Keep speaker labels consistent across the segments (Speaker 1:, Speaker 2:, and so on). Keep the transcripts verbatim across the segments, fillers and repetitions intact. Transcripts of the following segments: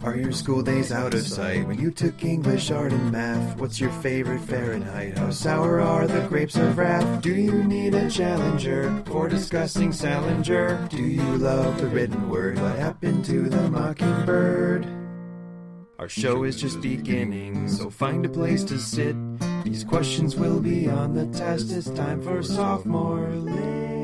Speaker 1: Are your school days out of sight? When you took English, art, and math, what's your favorite Fahrenheit? How sour are the grapes of wrath? Do you need a challenger for discussing Salinger? Do you love the written word? What happened to the mockingbird? Our show is just beginning, so find a place to sit. These questions will be on the test. It's time for Sophomore Lit.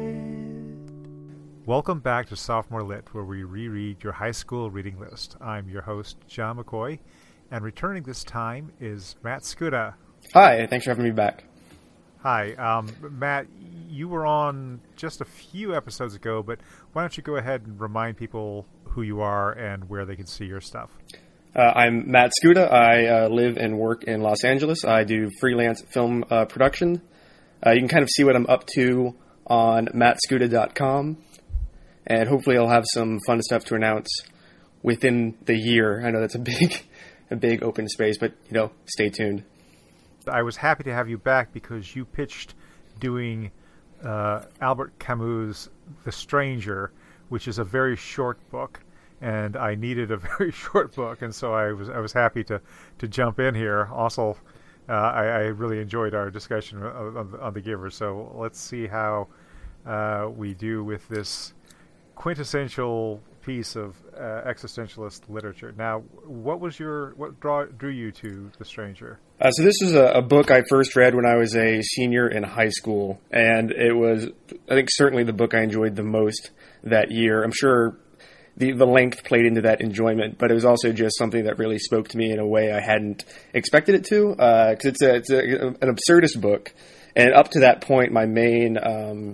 Speaker 2: Welcome back to Sophomore Lit, where we reread your high school reading list. I'm your host, John McCoy, and returning this time is Matt Skuda.
Speaker 3: Hi, thanks for having me back.
Speaker 2: Hi. Um, Matt, you were on just a few episodes ago, but why don't you go ahead and remind people who you are and where they can see your stuff?
Speaker 3: Uh, I'm Matt Skuda. I uh, live and work in Los Angeles. I do freelance film uh, production. Uh, you can kind of see what I'm up to on matt skuda dot com. And hopefully I'll have some fun stuff to announce within the year. I know that's a big, a big open space, but, you know, stay tuned.
Speaker 2: I was happy to have you back because you pitched doing uh, Albert Camus' The Stranger, which is a very short book, and I needed a very short book, and so I was I was happy to, to jump in here. Also, uh, I, I really enjoyed our discussion on, on The Giver, so let's see how uh, we do with this quintessential piece of uh, existentialist literature. Now, what was your what draw, drew you to The Stranger?
Speaker 3: Uh, so this is a, a book I first read when I was a senior in high school, and it was, I think, certainly the book I enjoyed the most that year. I'm sure the the length played into that enjoyment, but it was also just something that really spoke to me in a way I hadn't expected it to, because uh, it's a, it's a, an absurdist book, and up to that point, my main um,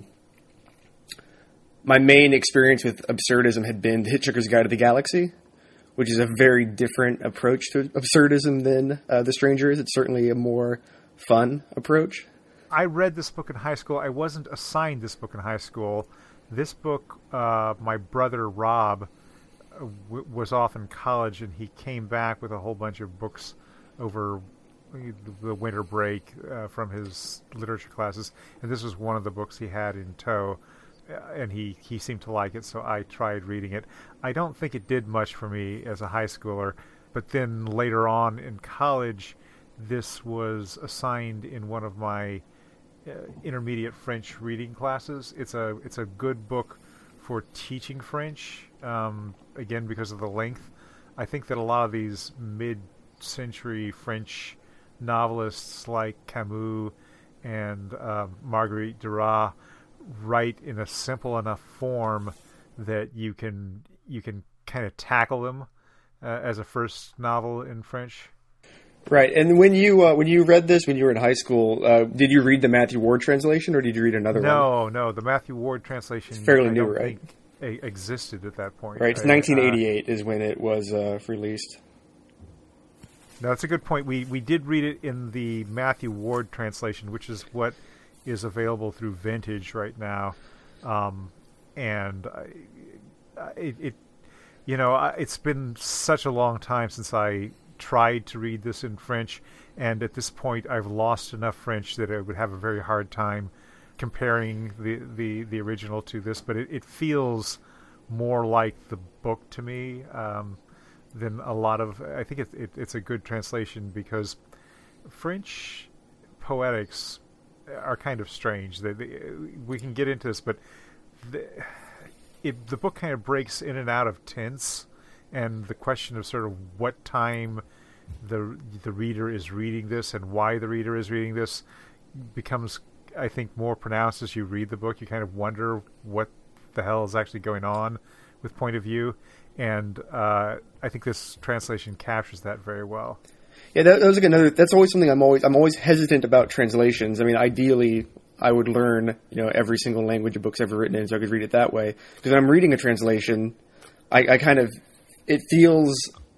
Speaker 3: My main experience with absurdism had been The Hitchhiker's Guide to the Galaxy, which is a very different approach to absurdism than uh, The Stranger is. It's certainly a more fun approach.
Speaker 2: I read this book in high school. I wasn't assigned this book in high school. This book, uh, my brother Rob uh, w- was off in college, and he came back with a whole bunch of books over the winter break uh, from his literature classes, and this was one of the books he had in tow. And he, he seemed to like it, so I tried reading it. I don't think it did much for me as a high schooler, but then later on in college, this was assigned in one of my uh, intermediate French reading classes. It's a it's a good book for teaching French, um, again, because of the length. I think that a lot of these mid-century French novelists like Camus and uh, Marguerite Duras write in a simple enough form that you can you can kind of tackle them uh, as a first novel in French.
Speaker 3: Right, and when you uh, when you read this when you were in high school, uh, did you read the Matthew Ward translation, or did you read another
Speaker 2: no,
Speaker 3: one?
Speaker 2: No, no, the Matthew Ward translation.
Speaker 3: It's fairly
Speaker 2: I
Speaker 3: new,
Speaker 2: don't
Speaker 3: right?
Speaker 2: Think existed at that point.
Speaker 3: Right, it's
Speaker 2: right?
Speaker 3: nineteen eighty-eight uh, is when it was uh, released.
Speaker 2: No, that's a good point. We we did read it in the Matthew Ward translation, which is what is available through Vintage right now, um, and I, it, it, you know, it's been such a long time since I tried to read this in French, and at this point, I've lost enough French that I would have a very hard time comparing the the, the original to this. But it, it feels more like the book to me um, than a lot of. I think it, it, it's a good translation because French poetics are kind of strange. They, they, we can get into this, but the, it, the book kind of breaks in and out of tense, and the question of sort of what time the the reader is reading this and why the reader is reading this becomes, I think, more pronounced as you read the book. You kind of wonder what the hell is actually going on with point of view, and uh, I think this translation captures that very well.
Speaker 3: Yeah, that, that was like another. That's always something I'm always I'm always hesitant about translations. I mean, ideally, I would learn you know every single language a book's ever written in, so I could read it that way. Because when I'm reading a translation, I, I kind of it feels.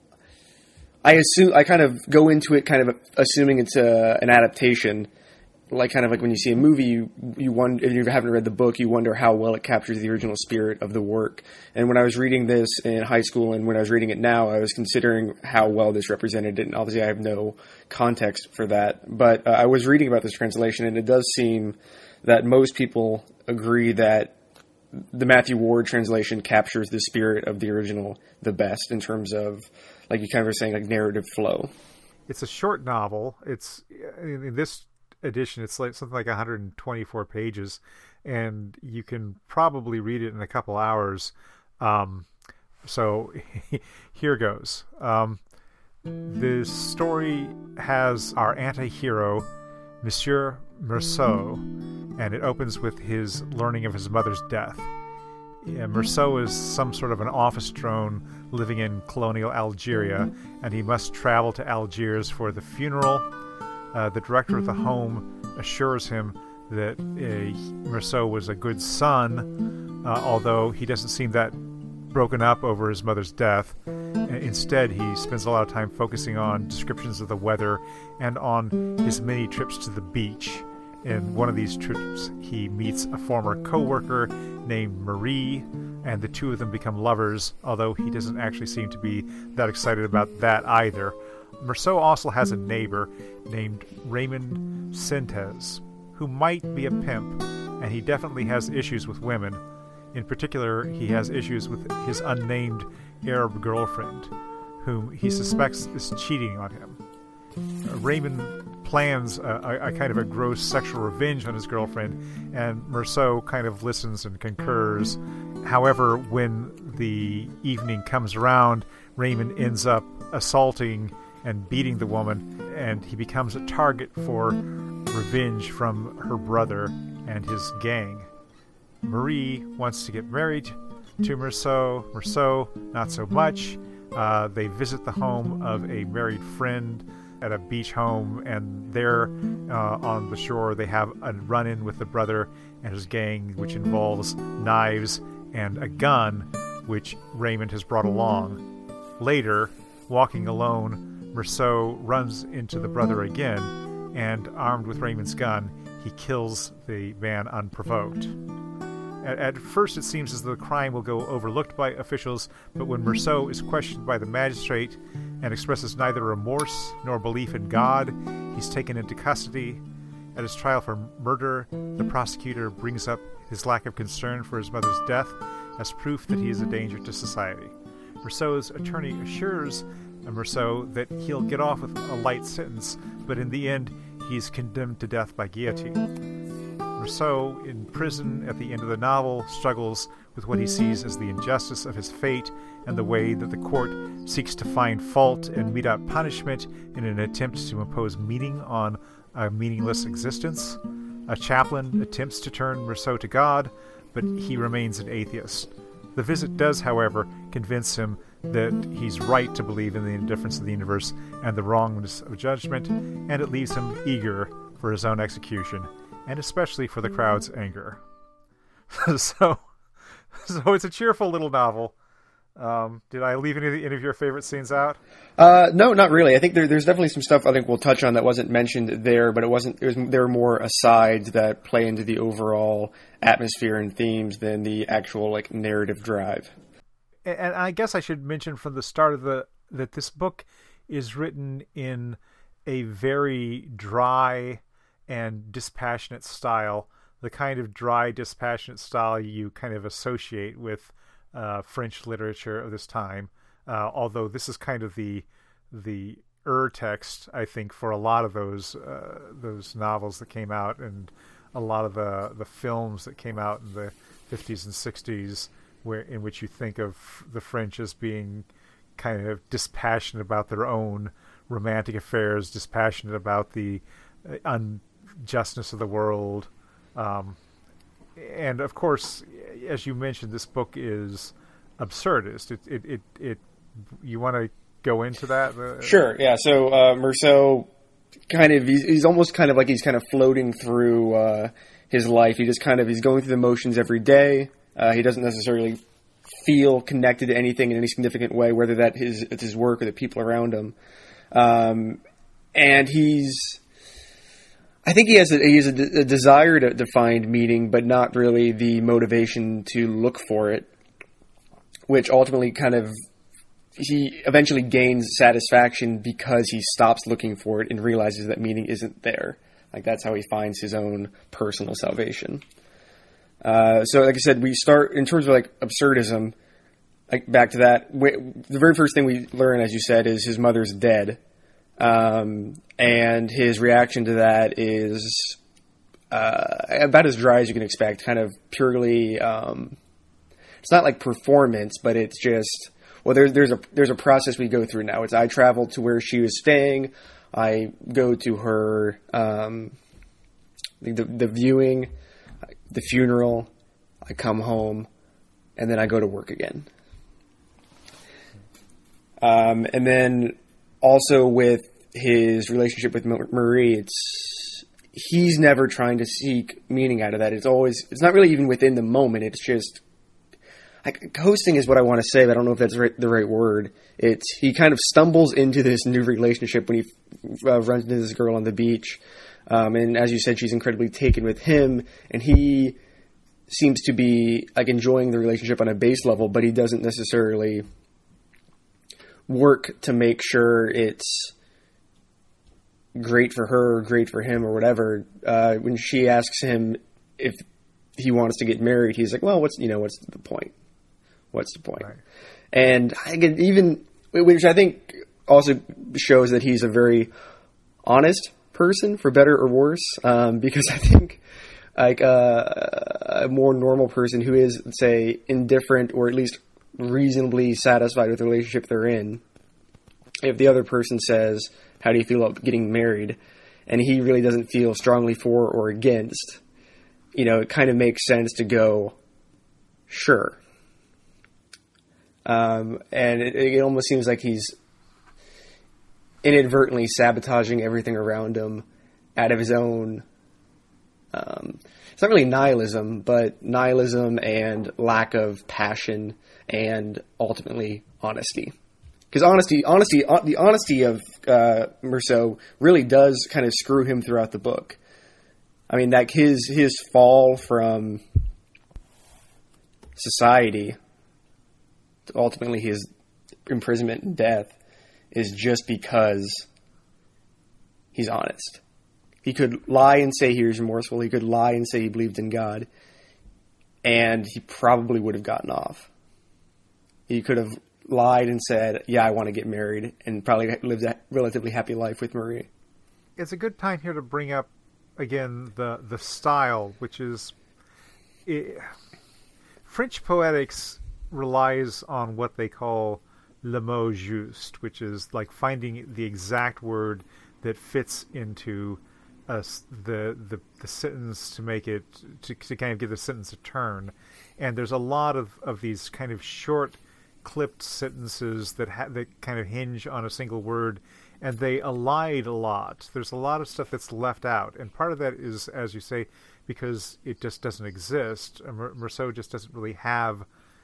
Speaker 3: I assume I kind of go into it kind of assuming it's a, an adaptation, like kind of like when you see a movie, you you wonder if you haven't read the book, you wonder how well it captures the original spirit of the work. And when I was reading this in high school and when I was reading it now, I was considering how well this represented it. And obviously, I have no context for that. But uh, I was reading about this translation, and it does seem that most people agree that the Matthew Ward translation captures the spirit of the original the best in terms of, like you kind of were saying, like narrative flow.
Speaker 2: It's a short novel. It's in this edition, it's like something like one hundred twenty-four pages, and you can probably read it in a couple hours. Um, so here goes. Um, the story has our anti-hero, Monsieur Meursault, and it opens with his learning of his mother's death. Yeah, Meursault is some sort of an office drone living in colonial Algeria, and he must travel to Algiers for the funeral. Uh, the director of the home assures him that uh, Meursault was a good son, uh, although he doesn't seem that broken up over his mother's death. Instead, he spends a lot of time focusing on descriptions of the weather and on his many trips to the beach. In one of these trips, he meets a former co-worker named Marie, and the two of them become lovers, although he doesn't actually seem to be that excited about that either. Meursault also has a neighbor named Raymond Sintez, who might be a pimp, and he definitely has issues with women. In particular, he has issues with his unnamed Arab girlfriend, whom he suspects is cheating on him. Uh, Raymond plans a, a, a kind of a gross sexual revenge on his girlfriend, and Meursault kind of listens and concurs. However, when the evening comes around, Raymond ends up assaulting and beating the woman, and he becomes a target for revenge from her brother and his gang. Marie wants to get married to Meursault. Meursault, not so much. Uh, they visit the home of a married friend at a beach home, and there uh, on the shore they have a run-in with the brother and his gang, which involves knives and a gun, which Raymond has brought along. Later, walking alone, Meursault runs into the brother again, and armed with Raymond's gun, he kills the man unprovoked. At, at first, it seems as though the crime will go overlooked by officials, but when Meursault is questioned by the magistrate and expresses neither remorse nor belief in God, he's taken into custody. At his trial for murder, the prosecutor brings up his lack of concern for his mother's death as proof that he is a danger to society. Meursault's attorney assures Meursault that he'll get off with a light sentence, but in the end, he's condemned to death by guillotine. Meursault, in prison at the end of the novel, struggles with what he sees as the injustice of his fate and the way that the court seeks to find fault and mete out punishment in an attempt to impose meaning on a meaningless existence. A chaplain attempts to turn Meursault to God, but he remains an atheist. The visit does, however, convince him that he's right to believe in the indifference of the universe and the wrongness of judgment, and it leaves him eager for his own execution, and especially for the crowd's anger. so, so it's a cheerful little novel. Um, did I leave any of, the, any of your favorite scenes out?
Speaker 3: Uh, no, not really. I think there, there's definitely some stuff I think we'll touch on that wasn't mentioned there, but it wasn't. It was there were more asides that play into the overall atmosphere and themes than the actual like narrative drive.
Speaker 2: And, and I guess I should mention from the start of the that this book is written in a very dry and dispassionate style, the kind of dry, dispassionate style you kind of associate with uh, French literature of this time. Uh, although this is kind of the the ur text, I think, for a lot of those uh, those novels that came out, and a lot of the the films that came out in the fifties and sixties, where in which you think of the French as being kind of dispassionate about their own romantic affairs, dispassionate about the unjustness of the world. Um, and of course, as you mentioned, this book is absurdist. It, it, it, it you want to go into that?
Speaker 3: Sure. Yeah. So, uh, Meursault kind of, he's, he's almost kind of like he's kind of floating through, uh, his life. He just kind of, he's going through the motions every day. Uh, he doesn't necessarily feel connected to anything in any significant way, whether that is it's his work or the people around him. Um, and he's, I think he has a, he has a, de- a desire to, to find meaning, but not really the motivation to look for it, which ultimately kind of, he eventually gains satisfaction because he stops looking for it and realizes that meaning isn't there. Like, that's how he finds his own personal salvation. Uh, so, like I said, we start in terms of like absurdism. Like back to that, we, the very first thing we learn, as you said, is his mother's dead, um, and his reaction to that is uh, about as dry as you can expect. Kind of purely, um, it's not like performance, but it's just well, there's there's a there's a process we go through now. It's I travel to where she was staying, I go to her um, the the viewing, the funeral, I come home, and then I go to work again. Um, and then also with his relationship with Marie, it's he's never trying to seek meaning out of that. It's always it's not really even within the moment. It's just like coasting is what I want to say, but I don't know if that's right, the right word. It's he kind of stumbles into this new relationship when he uh, runs into this girl on the beach, um, and as you said, she's incredibly taken with him, and he seems to be like enjoying the relationship on a base level, but he doesn't necessarily work to make sure it's great for her or great for him or whatever. Uh, when she asks him if he wants to get married, he's like, well, what's, you know, what's the point? What's the point? Right. And I can even, which I think also shows that he's a very honest person, for better or worse. Um, because I think like, uh, a more normal person who is, say, indifferent or at least reasonably satisfied with the relationship they're in, if the other person says, how do you feel about getting married? And he really doesn't feel strongly for or against, you know, it kind of makes sense to go, sure. Um, and it, it almost seems like he's inadvertently sabotaging everything around him out of his own, um, it's not really nihilism, but nihilism and lack of passion and ultimately honesty. Because honesty, honesty, the honesty of uh, Meursault really does kind of screw him throughout the book. I mean, like his his fall from society to ultimately his imprisonment and death is just because he's honest. He could lie and say he was remorseful. He could lie and say he believed in God, and he probably would have gotten off. He could have lied and said, yeah, I want to get married, and probably lived a relatively happy life with Marie.
Speaker 2: It's a good time here to bring up, again, the, the style, which is... It, French poetics relies on what they call le mot juste, which is like finding the exact word that fits into uh, the, the the sentence to make it, to, to kind of give the sentence a turn. And there's a lot of, of these kind of short clipped sentences that ha- that kind of hinge on a single word, and they elide a lot. There's a lot of stuff that's left out, and part of that is, as you say, because it just doesn't exist. Meursault just doesn't really have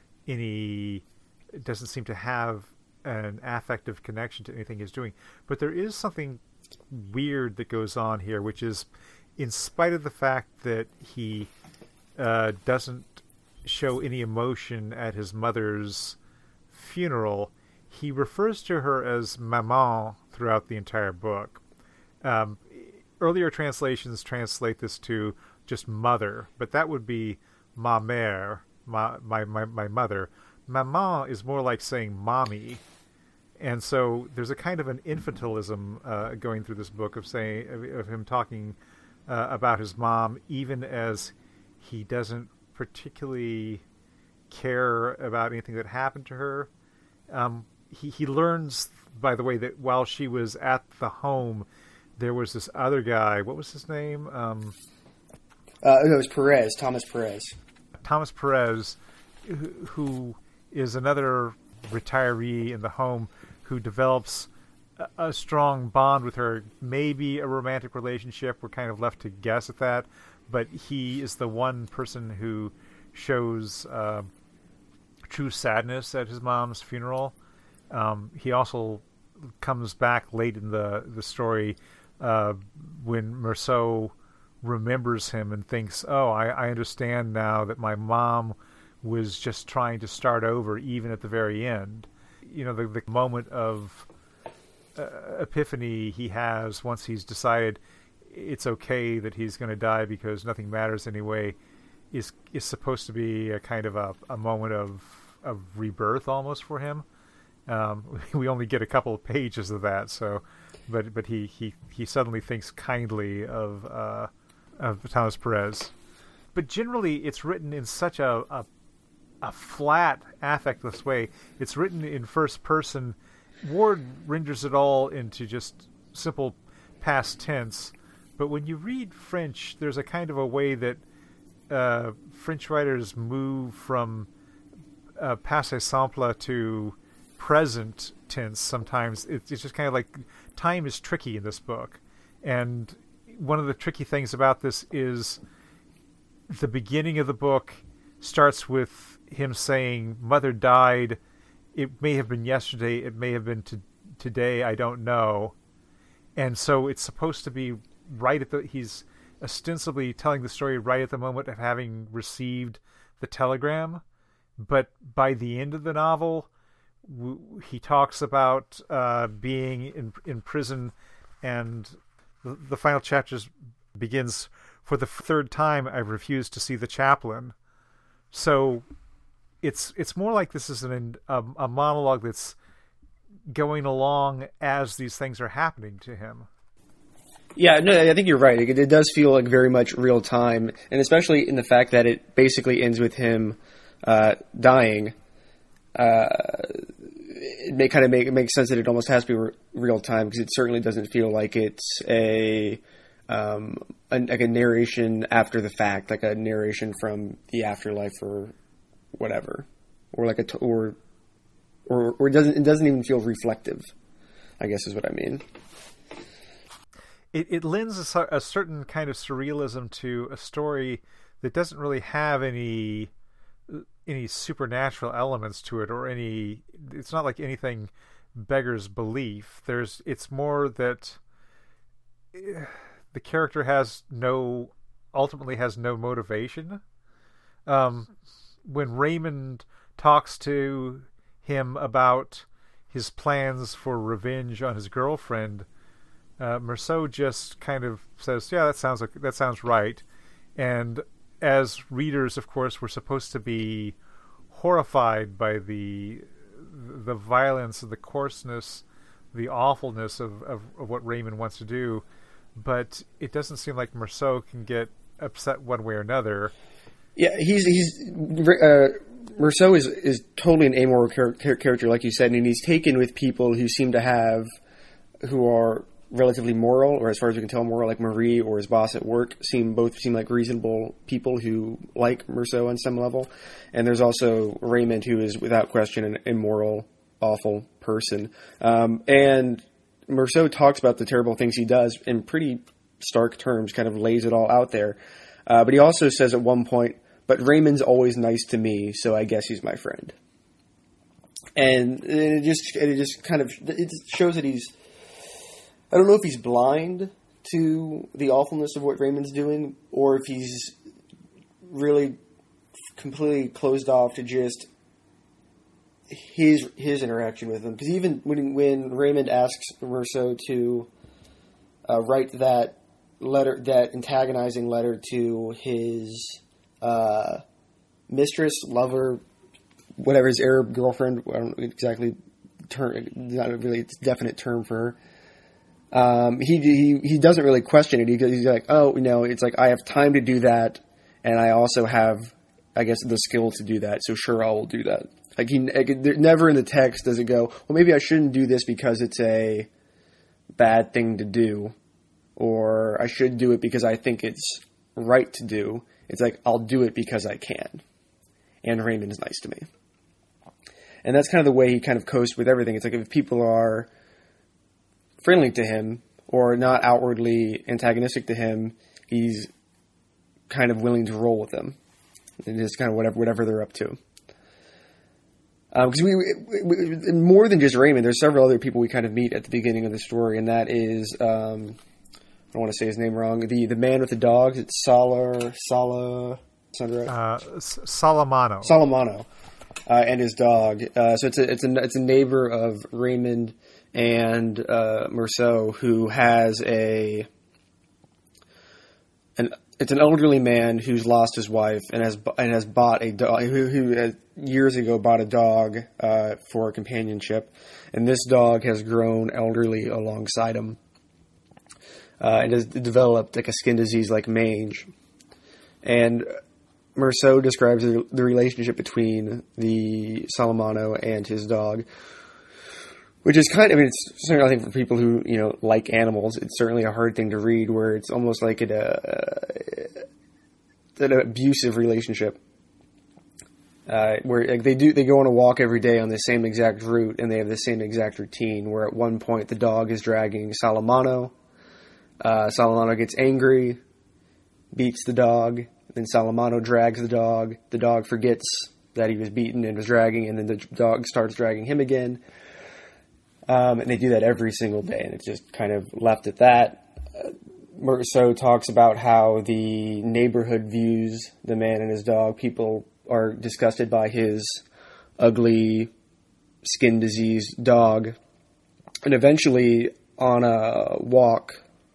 Speaker 2: any, it doesn't seem to have an affective connection to anything he's doing. But there is something weird that goes on here, which is, in spite of the fact that he uh, doesn't show any emotion at his mother's funeral, he refers to her as maman throughout the entire book. Um, earlier translations translate this to just mother, but that would be ma mère, my, my, my, my mother. Maman is more like saying mommy. And so there's a kind of an infantilism uh, going through this book of saying of, of him talking uh, about his mom, even as he doesn't particularly care about anything that happened to her. Um, he, he learns, by the way, that while she was at the home, there was this other guy. What was his name? Um,
Speaker 3: uh, it was Perez, Thomas Perez.
Speaker 2: Thomas Perez, who, who is another retiree in the home who develops a, a strong bond with her, maybe a romantic relationship. We're kind of left to guess at that, but he is the one person who shows uh, true sadness at his mom's funeral. Um, he also comes back late in the, the story uh, when Meursault remembers him and thinks, oh, I, I understand now that my mom was just trying to start over even at the very end. You know, the, the moment of uh, epiphany he has once he's decided it's okay that he's going to die because nothing matters anyway, is is supposed to be a kind of a, a moment of of rebirth almost for him. Um, we only get a couple of pages of that, so but but he, he, he suddenly thinks kindly of uh, of Thomas Perez. But generally, it's written in such a, a a flat, affectless way. It's written in first person. Ward renders it all into just simple past tense. But when you read French, there's a kind of a way that uh, French writers move from uh, passé simple to present tense sometimes. It's, it's just kind of like time is tricky in this book. And one of the tricky things about this is the beginning of the book starts with him saying, "Mother died. It may have been yesterday. It may have been to, today. I don't know." And so it's supposed to be right at the, he's ostensibly telling the story right at the moment of having received the telegram. But by the end of the novel, w- he talks about uh, being in, in prison, and the, the final chapter begins, "For the third time, I've refused to see the chaplain." So it's it's more like this is an, a, a monologue that's going along as these things are happening to him.
Speaker 3: Yeah, no, I think you're right. It, it does feel like very much real time, and especially in the fact that it basically ends with him uh, dying. Uh, it may kind of make it makes sense that it almost has to be re- real time, because it certainly doesn't feel like it's a, um, a like a narration after the fact, like a narration from the afterlife or whatever, or like a t- or or or it doesn't it doesn't even feel reflective, I guess is what I mean.
Speaker 2: It, it lends a, a certain kind of surrealism to a story that doesn't really have any any supernatural elements to it, or any. It's not like anything beggars belief. There's. It's more that the character has no, ultimately has no motivation. Um, when Raymond talks to him about his plans for revenge on his girlfriend, Uh, Meursault just kind of says, "Yeah, that sounds like that sounds right." And as readers, of course, we're supposed to be horrified by the the violence, the coarseness, the awfulness of, of, of what Raymond wants to do. But it doesn't seem like Meursault can get upset one way or another.
Speaker 3: Yeah, he's he's uh, Meursault is is totally an amoral char- character, like you said, and he's taken with people who seem to have who are relatively moral, or as far as we can tell, moral, like Marie or his boss at work, seem both seem like reasonable people who like Meursault on some level. And there's also Raymond, who is without question an immoral, awful person. Um, and Meursault talks about the terrible things he does in pretty stark terms, kind of lays it all out there. Uh, but he also says at one point, "But Raymond's always nice to me, so I guess he's my friend." And it just it just kind of it shows that he's, I don't know if he's blind to the awfulness of what Raymond's doing, or if he's really completely closed off to just his his interaction with him. Because even when when Raymond asks Meursault to uh, write that letter, that antagonizing letter to his uh, mistress, lover, whatever, his Arab girlfriend, I don't exactly term, not a really definite term for her. Um, he, he, he doesn't really question it. He, he's like, "Oh, you know, it's like, I have time to do that. And I also have, I guess, the skill to do that. So sure, I will do that." Like he, like, never in the text does it go, "Well, maybe I shouldn't do this because it's a bad thing to do, or I should do it because I think it's right to do." It's like, I'll do it because I can. And Raymond is nice to me. And that's kind of the way he kind of coasts with everything. It's like, if people are friendly to him or not outwardly antagonistic to him, he's kind of willing to roll with them, and just kind of whatever whatever they're up to. Because um, we, we, we more than just Raymond, there's several other people we kind of meet at the beginning of the story, and that is um, I don't want to say his name wrong. The the man with the dogs. It's Sala Sala. Right?
Speaker 2: Uh, Salamano.
Speaker 3: Salamano, uh, and his dog. Uh, so it's a it's a it's a neighbor of Raymond and uh, Meursault, who has a an it's an elderly man who's lost his wife and has and has bought a dog. Who, who has, years ago bought a dog uh, for companionship, and this dog has grown elderly alongside him, uh, and has developed like a skin disease like mange. And Meursault describes the, the relationship between the Salamano and his dog, which is kind of, I mean, it's certainly, I think, for people who, you know, like animals, it's certainly a hard thing to read, where it's almost like an, uh, an abusive relationship. Uh, where like, they do, they go on a walk every day on the same exact route, and they have the same exact routine, where at one point the dog is dragging Salamano. Uh, Salamano gets angry, beats the dog, then Salamano drags the dog. The dog forgets that he was beaten and was dragging, and then the dog starts dragging him again. Um, and they do that every single day, and it's just kind of left at that. Uh, Meursault talks about how the neighborhood views the man and his dog. People are disgusted by his ugly, skin diseased dog. And eventually, on a walk,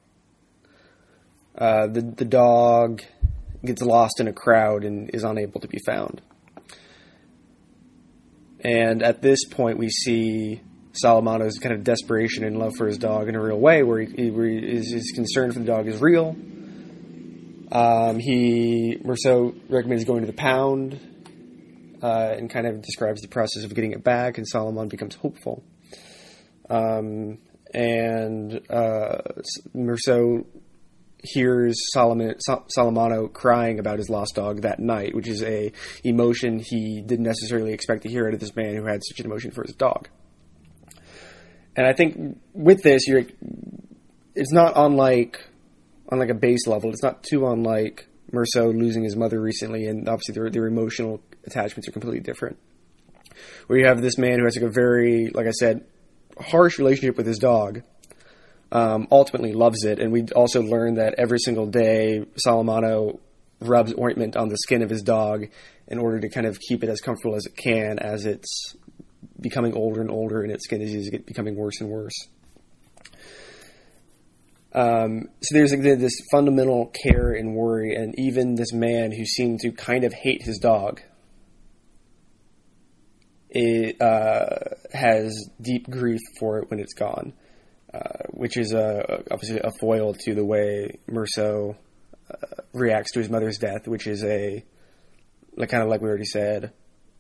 Speaker 3: uh, the, the dog gets lost in a crowd and is unable to be found. And at this point, we see Salamano's kind of desperation and love for his dog in a real way, where he, where he is, his concern for the dog is real. Um, he Meursault recommends going to the pound, uh, and kind of describes the process of getting it back, and Salamano becomes hopeful. Um, and uh, Meursault hears Solomon, Salamano crying about his lost dog that night, which is a emotion he didn't necessarily expect to hear out of this man who had such an emotion for his dog. And I think with this, you're, it's not unlike, on like a base level, it's not too unlike Meursault losing his mother recently, and obviously their, their emotional attachments are completely different. Where you have this man who has like a very, like I said, harsh relationship with his dog, um, ultimately loves it, and we also learn that every single day Salamano rubs ointment on the skin of his dog in order to kind of keep it as comfortable as it can as it's becoming older and older, and its skin disease is becoming worse and worse. Um, so there's like this fundamental care and worry, and even this man who seemed to kind of hate his dog it, uh, has deep grief for it when it's gone, uh, which is a, obviously a foil to the way Meursault uh, reacts to his mother's death, which is a, like kind of like we already said,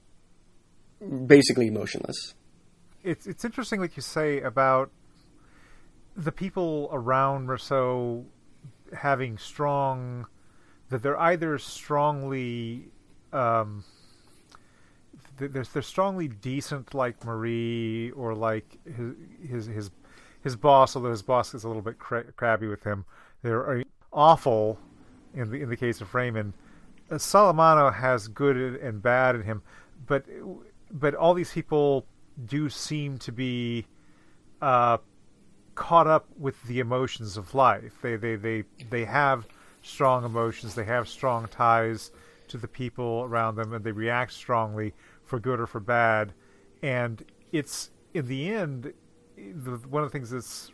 Speaker 3: basically emotionless.
Speaker 2: It's it's interesting, like you say, about the people around Meursault having strong, that they're either strongly, um, they're, they're strongly decent like Marie, or like his his his, his boss, although his boss is a little bit cra- crabby with him. They're awful in the in the case of Raymond. Uh, Salamano has good and bad in him, but but all these people do seem to be uh, caught up with the emotions of life. They they they they have strong emotions. They have strong ties to the people around them, and they react strongly for good or for bad. And it's, in the end, the, one of the things that's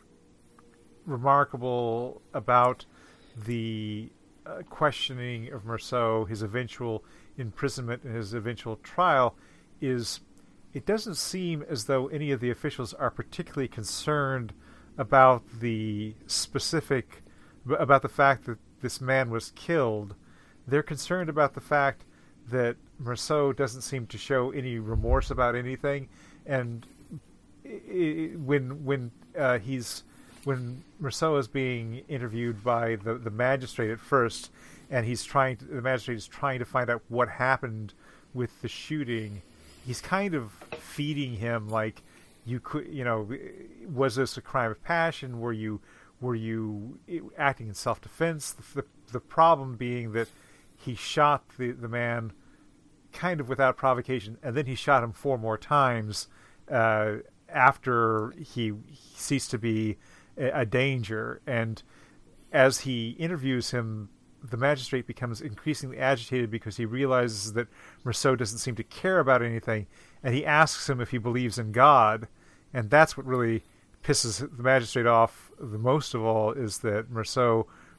Speaker 2: remarkable about the uh, questioning of Meursault, his eventual imprisonment and his eventual trial, is it doesn't seem as though any of the officials are particularly concerned about the specific, about the fact that this man was killed. They're concerned about the fact that Meursault doesn't seem to show any remorse about anything, and it, when when uh, he's when Meursault is being interviewed by the the magistrate at first, and he's trying to, the magistrate is trying to find out what happened with the shooting. He's kind of feeding him like, you could, you know, was this a crime of passion? Were you were you acting in self-defense? The, the, the problem being that he shot the, the man kind of without provocation, and then he shot him four more times uh, after he, he ceased to be a, a danger. And as he interviews him, the magistrate becomes increasingly agitated because he realizes that Meursault doesn't seem to care about anything, and he asks him if he believes in God. And that's what really pisses the magistrate off the most of all, is that Meursault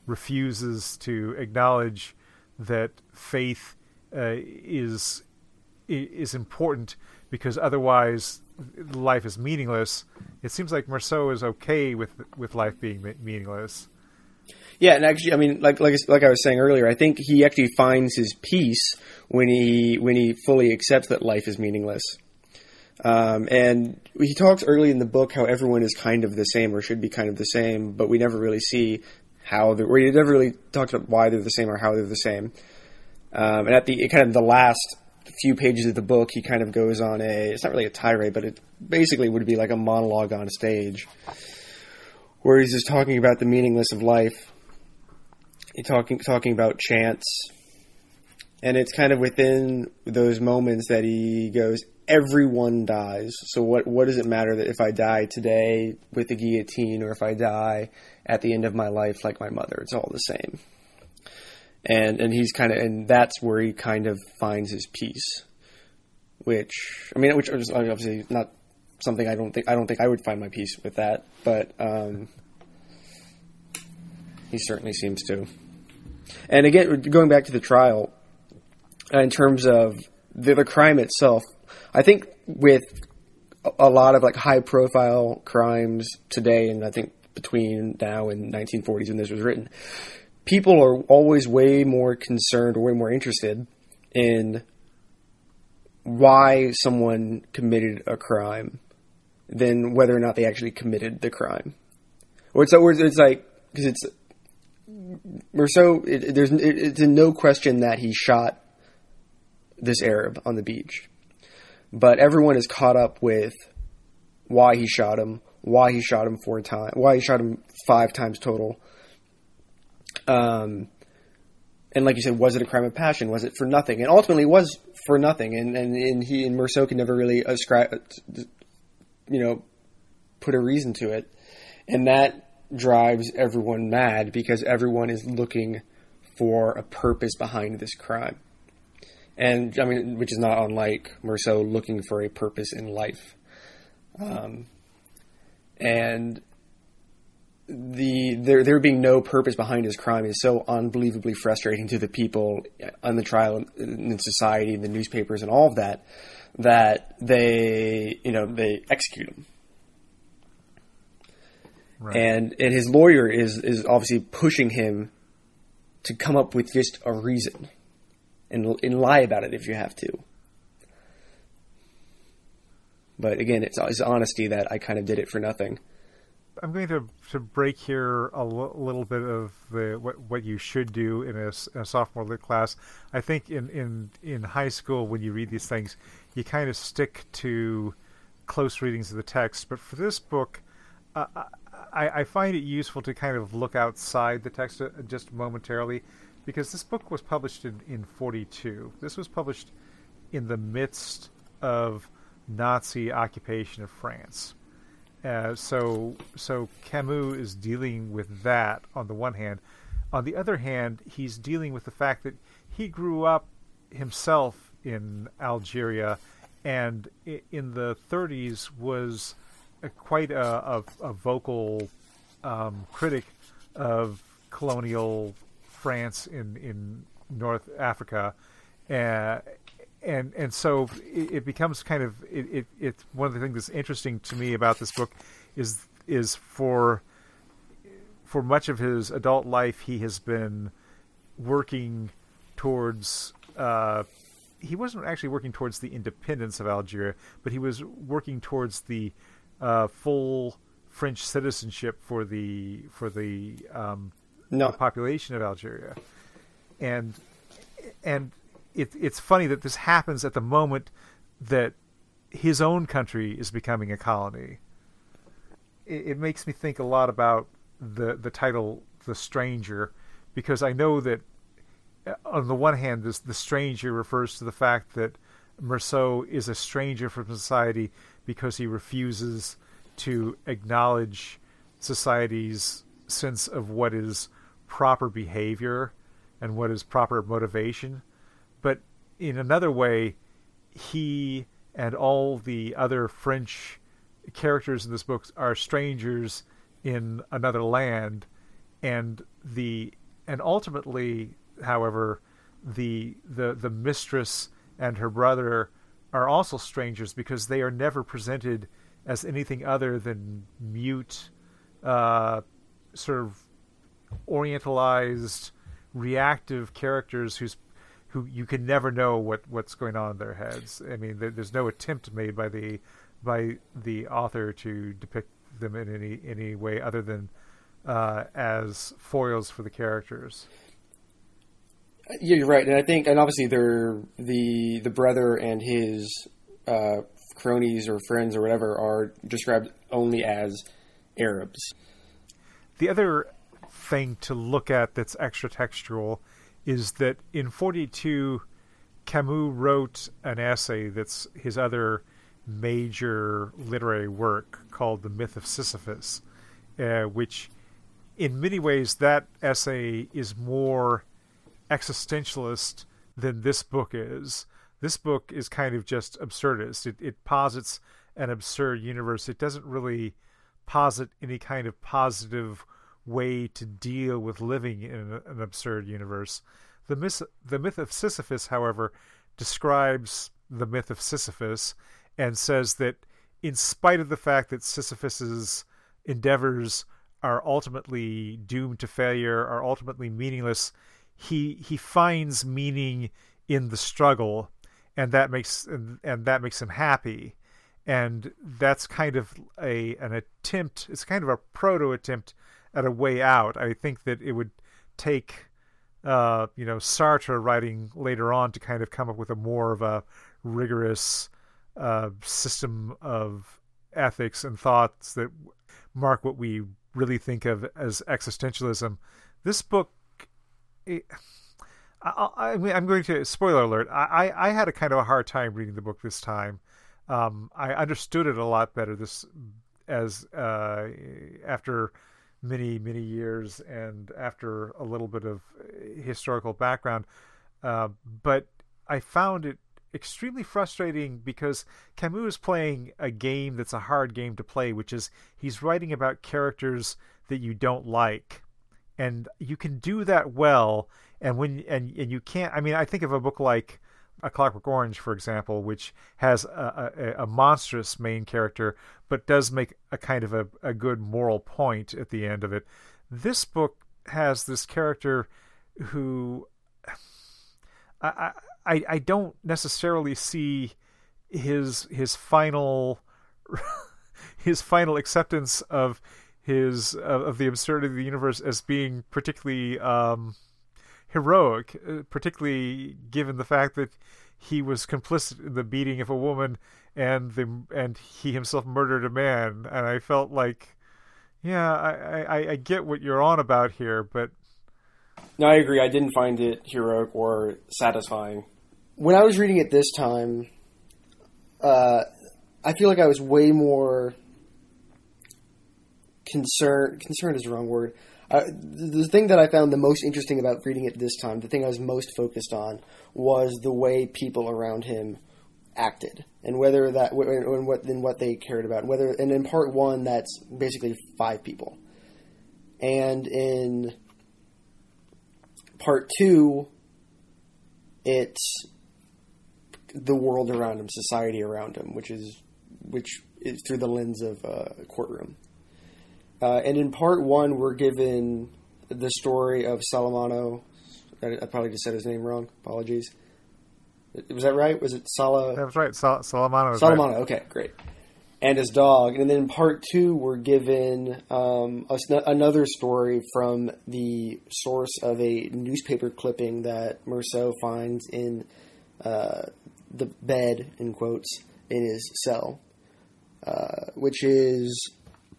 Speaker 2: refuses to acknowledge that faith uh, is is important because otherwise life is meaningless. It seems like Meursault is okay with with life being meaningless.
Speaker 3: Yeah, and actually, I mean, like like like I was saying earlier, I think he actually finds his peace when he when he fully accepts that life is meaningless. Um, and he talks early in the book how everyone is kind of the same or should be kind of the same, but we never really see how they're, or he never really talks about why they're the same or how they're the same. Um, and at the kind of the last few pages of the book, he kind of goes on a, it's not really a tirade, but it basically would be like a monologue on stage where he's just talking about the meaningless of life. He's talking, talking about chance. And it's kind of within those moments that he goes, everyone dies. So what, what does it matter that if I die today with the guillotine or if I die at the end of my life like my mother? It's all the same. And and he's kind of, and that's where he kind of finds his peace, which, I mean, which is obviously not something I don't think, I don't think I would find my peace with that, but um, he certainly seems to. And again, going back to the trial, in terms of the, the crime itself, I think with a lot of like high profile crimes today, and I think between now and nineteen forties when this was written, people are always way more concerned or way more interested in why someone committed a crime than whether or not they actually committed the crime. Or it's, or it's like, because it's, Meursault, it, there's, it, it's in no question that he shot this Arab on the beach. But everyone is caught up with why he shot him, why he shot him four times, why he shot him five times total. Um, and like you said, was it a crime of passion? Was it for nothing? And ultimately, it was for nothing. And and, and he and Meursault could never really ascribe, you know, put a reason to it. And that drives everyone mad because everyone is looking for a purpose behind this crime. And I mean, which is not unlike Meursault looking for a purpose in life. Um, and the there there being no purpose behind his crime is so unbelievably frustrating to the people on the trial, in society, in the newspapers, and all of that, that they you know they execute him. Right. And and his lawyer is is obviously pushing him to come up with just a reason. And, and lie about it if you have to. But again, it's his honesty that I kind of did it for nothing.
Speaker 2: I'm going to to break here a l- little bit of the what what you should do in a, in a sophomore lit class. I think in, in, in high school when you read these things, you kind of stick to close readings of the text. But for this book, uh, I, I find it useful to kind of look outside the text just momentarily. Because this book was published in, in forty-two. This was published in the midst of Nazi occupation of France. Uh, so so Camus is dealing with that on the one hand. On the other hand, he's dealing with the fact that he grew up himself in Algeria and in the thirties was a, quite a, a, a vocal um, critic of colonial France in, in North Africa, uh, and and so it, it becomes kind of it, it. It's one of the things that's interesting to me about this book is is for for much of his adult life he has been working towards. Uh, he wasn't actually working towards the independence of Algeria, but he was working towards the uh, full French citizenship for the for the. Um,
Speaker 3: No.
Speaker 2: the population of Algeria, and and it, it's funny that this happens at the moment that his own country is becoming a colony. It, it makes me think a lot about the the title "The Stranger," because I know that on the one hand, this the stranger refers to the fact that Meursault is a stranger from society because he refuses to acknowledge society's sense of what is proper behavior and what is proper motivation. But in another way, he and all the other French characters in this book are strangers in another land, and the and ultimately, however, the the the mistress and her brother are also strangers because they are never presented as anything other than mute, uh, sort of orientalized, reactive characters who's who you can never know what, what's going on in their heads. I mean, there, there's no attempt made by the by the author to depict them in any any way other than uh, as foils for the characters.
Speaker 3: Yeah, you're right, and I think, and obviously, they're the the brother and his uh, cronies or friends or whatever are described only as Arabs.
Speaker 2: The other thing to look at that's extra textual is that in forty-two, Camus wrote an essay that's his other major literary work called The Myth of Sisyphus, uh, which in many ways that essay is more existentialist than this book is. This book is kind of just absurdist. It, it posits an absurd universe. It doesn't really posit any kind of positive way to deal with living in an, an absurd universe. The myth, the myth of Sisyphus, however, describes the myth of Sisyphus and says that in spite of the fact that Sisyphus's endeavors are ultimately doomed to failure, are ultimately meaningless, he he finds meaning in the struggle, and that makes and, and that makes him happy. And that's kind of a an attempt, it's kind of a proto attempt at a way out. I think that it would take uh, you know, Sartre writing later on to kind of come up with a more of a rigorous uh, system of ethics and thoughts that mark what we really think of as existentialism. This book, it, I, I, I'm going to, spoiler alert, I, I had a kind of a hard time reading the book this time. Um, I understood it a lot better this as uh, after many, many years and after a little bit of historical background. Uh, but I found it extremely frustrating because Camus is playing a game that's a hard game to play, which is he's writing about characters that you don't like. And you can do that well. And when, and, and you can't, I mean, I think of a book like A Clockwork Orange, for example, which has a, a, a monstrous main character, but does make a kind of a, a good moral point at the end of it. This book has this character who I I, I don't necessarily see his his final his final acceptance of his of the absurdity of the universe as being particularly um, heroic, particularly given the fact that he was complicit in the beating of a woman and the and he himself murdered a man. And I felt like, yeah, I, I, I get what you're on about here, but
Speaker 3: no, I agree. I didn't find it heroic or satisfying. When I was reading it this time, uh, I feel like I was way more concerned. Concerned is the wrong word. Uh, the thing that I found the most interesting about reading it this time, the thing I was most focused on, was the way people around him acted, and whether that, and what, and what they cared about, and whether, and in part one, that's basically five people, and in part two, it's the world around him, society around him, which is, which is through the lens of a courtroom. Uh, and in part one, we're given the story of Salamano. I, I probably just said his name wrong. Apologies. Was that right? Was it Sala?
Speaker 2: That was right. Sal- Salamano.
Speaker 3: Salamano.
Speaker 2: Right.
Speaker 3: Okay, great. And his dog. And then in part two, we're given um, a, another story from the source of a newspaper clipping that Meursault finds in uh, the bed, in quotes, in his cell, uh, which is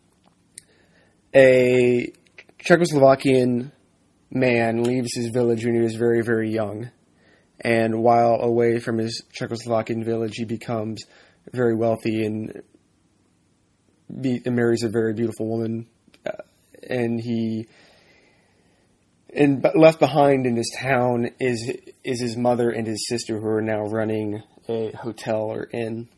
Speaker 3: a Czechoslovakian man leaves his village when he was very, very young. And while away from his Czechoslovakian village, he becomes very wealthy and, be, and marries a very beautiful woman. Uh, and he, and left behind in this town is is his mother and his sister, who are now running a hotel or inn.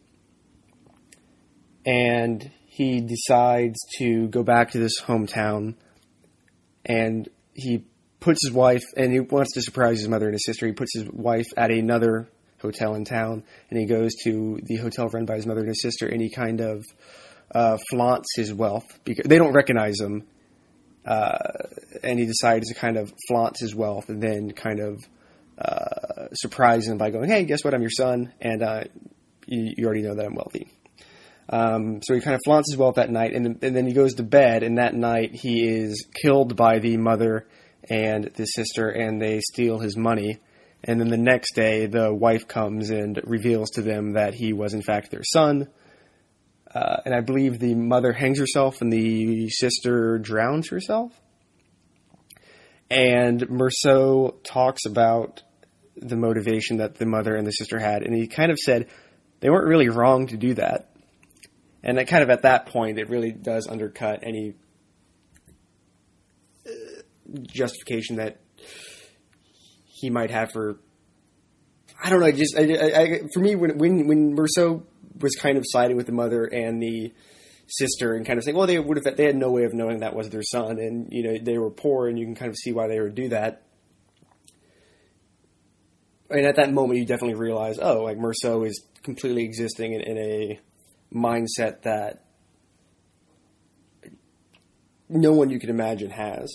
Speaker 3: And he decides to go back to this hometown, and he puts his wife, and he wants to surprise his mother and his sister. He puts his wife at another hotel in town, and he goes to the hotel run by his mother and his sister, and he kind of uh, flaunts his wealth because they don't recognize him, uh, and he decides to kind of flaunt his wealth and then kind of uh, surprise him by going, "Hey, guess what? I'm your son, and uh, you, you already know that I'm wealthy." Um, so he kind of flaunts his wealth that night, and, and then he goes to bed, and that night he is killed by the mother and the sister, and they steal his money. And then the next day, the wife comes and reveals to them that he was, in fact, their son. Uh, and I believe the mother hangs herself and the sister drowns herself. And Meursault talks about the motivation that the mother and the sister had. And he kind of said they weren't really wrong to do that. And it kind of at that point, it really does undercut any justification that he might have for, I don't know, just I, I, I, for me, when when when Meursault was kind of siding with the mother and the sister and kind of saying, well, they would have, they had no way of knowing that was their son, and you know they were poor, and you can kind of see why they would do that. And at that moment, you definitely realize, oh, like Meursault is completely existing in, in a mindset that no one you can imagine has.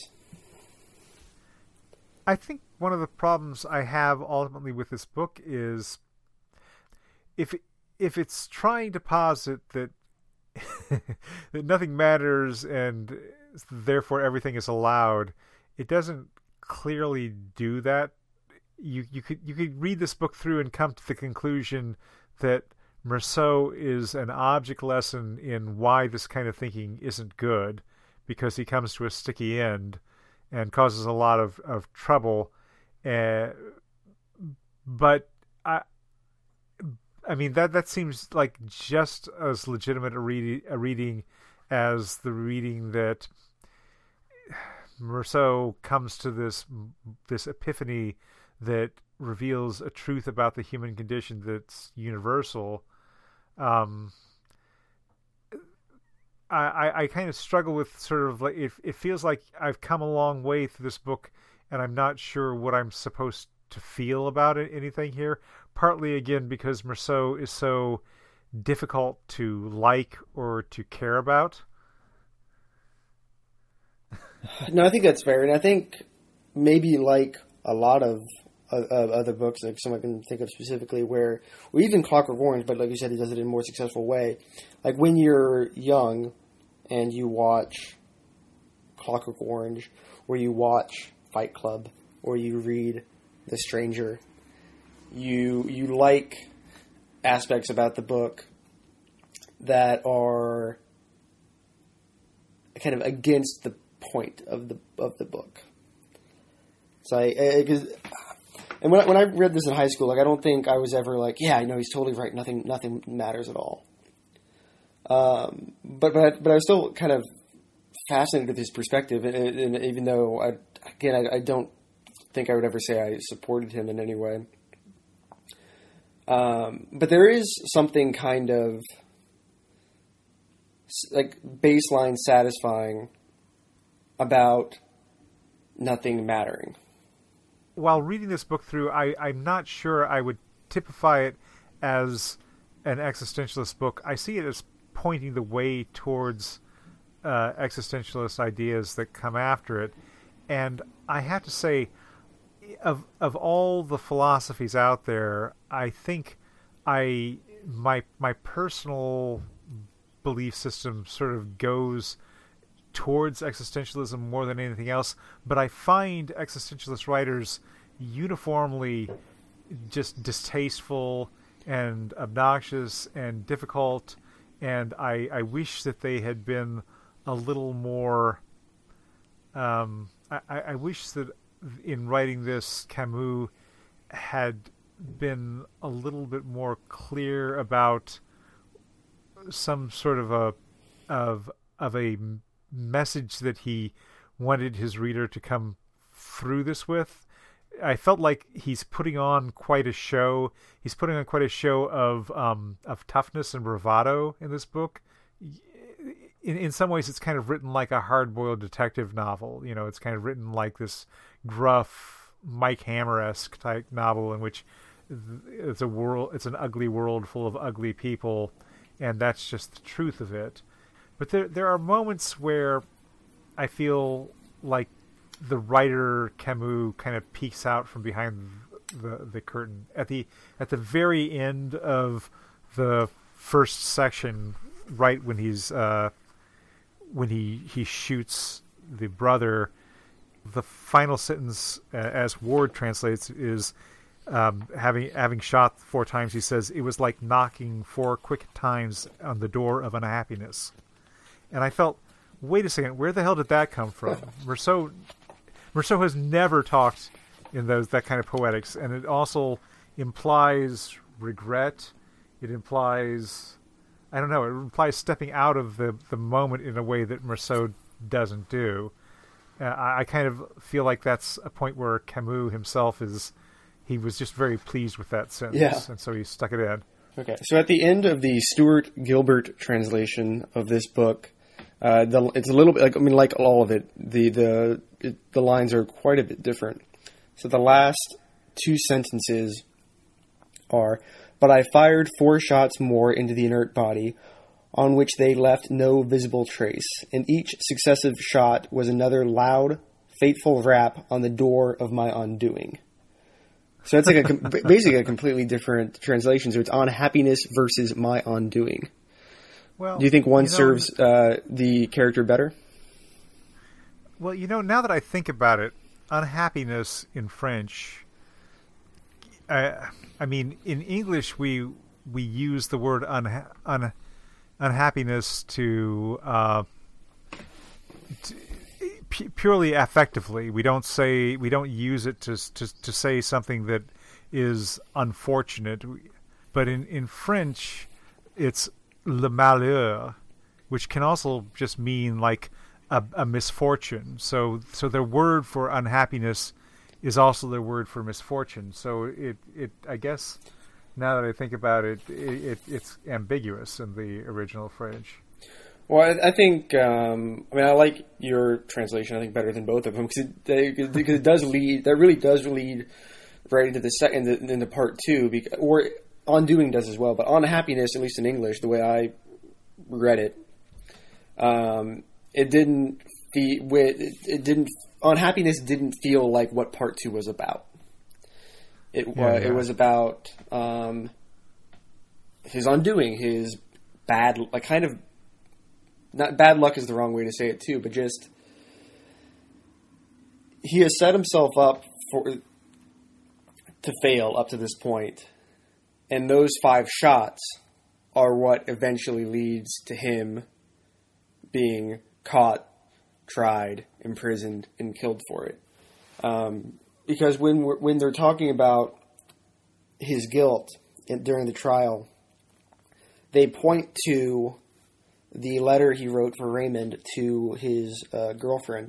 Speaker 2: I think one of the problems I have ultimately with this book is if if it's trying to posit that that nothing matters and therefore everything is allowed, it doesn't clearly do that. You you could you could read this book through and come to the conclusion that Meursault is an object lesson in why this kind of thinking isn't good, because he comes to a sticky end and causes a lot of, of trouble. Uh, but I, I mean that that seems like just as legitimate a, read, a reading as the reading that Meursault comes to this this epiphany that reveals a truth about the human condition that's universal. Um, I, I, I kind of struggle with sort of like, it, it feels like I've come a long way through this book and I'm not sure what I'm supposed to feel about it, anything here. Partly, again, because Meursault is so difficult to like or to care about.
Speaker 3: No, I think that's fair. And I think maybe like a lot of uh, other books, like some I can think of specifically where, or even Clockwork Orange, but like you said, he does it in a more successful way. Like when you're young and you watch Clockwork Orange, or you watch Fight Club, or you read The Stranger, you you like aspects about the book that are kind of against the point of the of the book. So I, because, and when I, when I read this in high school, like I don't think I was ever like, yeah, I know he's totally right. Nothing nothing matters at all. Um, but but I, but I was still kind of fascinated with his perspective, and, and even though I again I, I don't think I would ever say I supported him in any way. Um, but there is something kind of like baseline satisfying about nothing mattering.
Speaker 2: While reading this book through, I, I'm not sure I would typify it as an existentialist book. I see it as pointing the way towards uh, existentialist ideas that come after it. And I have to say, of of all the philosophies out there, I think I my my personal belief system sort of goes towards existentialism more than anything else, but I find existentialist writers uniformly just distasteful and obnoxious and difficult, and I, I wish that they had been a little more um, I, I wish that in writing this, Camus had been a little bit more clear about some sort of a of of a message that he wanted his reader to come through this with. I felt like he's putting on quite a show. He's putting on quite a show of um, of toughness and bravado in this book. in, in some ways it's kind of written like a hard-boiled detective novel. You know, it's kind of written like this gruff Mike Hammer-esque type novel in which it's a world, it's an ugly world full of ugly people, and that's just the truth of it. But there there are moments where I feel like the writer Camus kind of peeks out from behind the the curtain at the at the very end of the first section, right when he's uh, when he he shoots the brother. The final sentence, uh, as Ward translates, is um, having having shot four times. He says it was like knocking four quick times on the door of unhappiness. And I felt, wait a second, where the hell did that come from? Meursault, Meursault has never talked in those that kind of poetics, and it also implies regret. It implies, I don't know, it implies stepping out of the, the moment in a way that Meursault doesn't do. Uh, I, I kind of feel like that's a point where Camus himself is, he was just very pleased with that sentence,
Speaker 3: yeah.
Speaker 2: and so he stuck it in.
Speaker 3: Okay, so at the end of the Stuart Gilbert translation of this book, uh, the, it's a little bit like I mean, like all of it, the the it, the lines are quite a bit different. So the last two sentences are, "But I fired four shots more into the inert body, on which they left no visible trace, and each successive shot was another loud, fateful rap on the door of my undoing." So it's like a basically a completely different translation. So it's on happiness versus my undoing.
Speaker 2: Well,
Speaker 3: do you think one
Speaker 2: you know,
Speaker 3: serves uh, the character better?
Speaker 2: Well, you know, now that I think about it, unhappiness in French. Uh, I mean, in English we we use the word unha- un, unhappiness to. Uh, to purely affectively. We don't say we don't use it to to to say something that is unfortunate. But in in French, it's le malheur, which can also just mean like a, a misfortune. So so their word for unhappiness is also their word for misfortune. So it it I guess now that I think about it, it, it it's ambiguous in the original French.
Speaker 3: Well, I, I think, um, I mean, I like your translation, I think, better than both of them, because it, they, because it does lead, that really does lead right into the second, into, into part two, because, or undoing does as well, but unhappiness, at least in English, the way I read it, um, it didn't, the, it, it didn't, unhappiness didn't feel like what part two was about. It,
Speaker 2: yeah,
Speaker 3: uh,
Speaker 2: yeah.
Speaker 3: it was about, um, his undoing, his bad, like, kind of, not bad luck is the wrong way to say it too, but just he has set himself up for to fail up to this point, and those five shots are what eventually leads to him being caught, tried, imprisoned, and killed for it. Um, because when we're, when they're talking about his guilt in, during the trial, they point to the letter he wrote for Raymond to his uh, girlfriend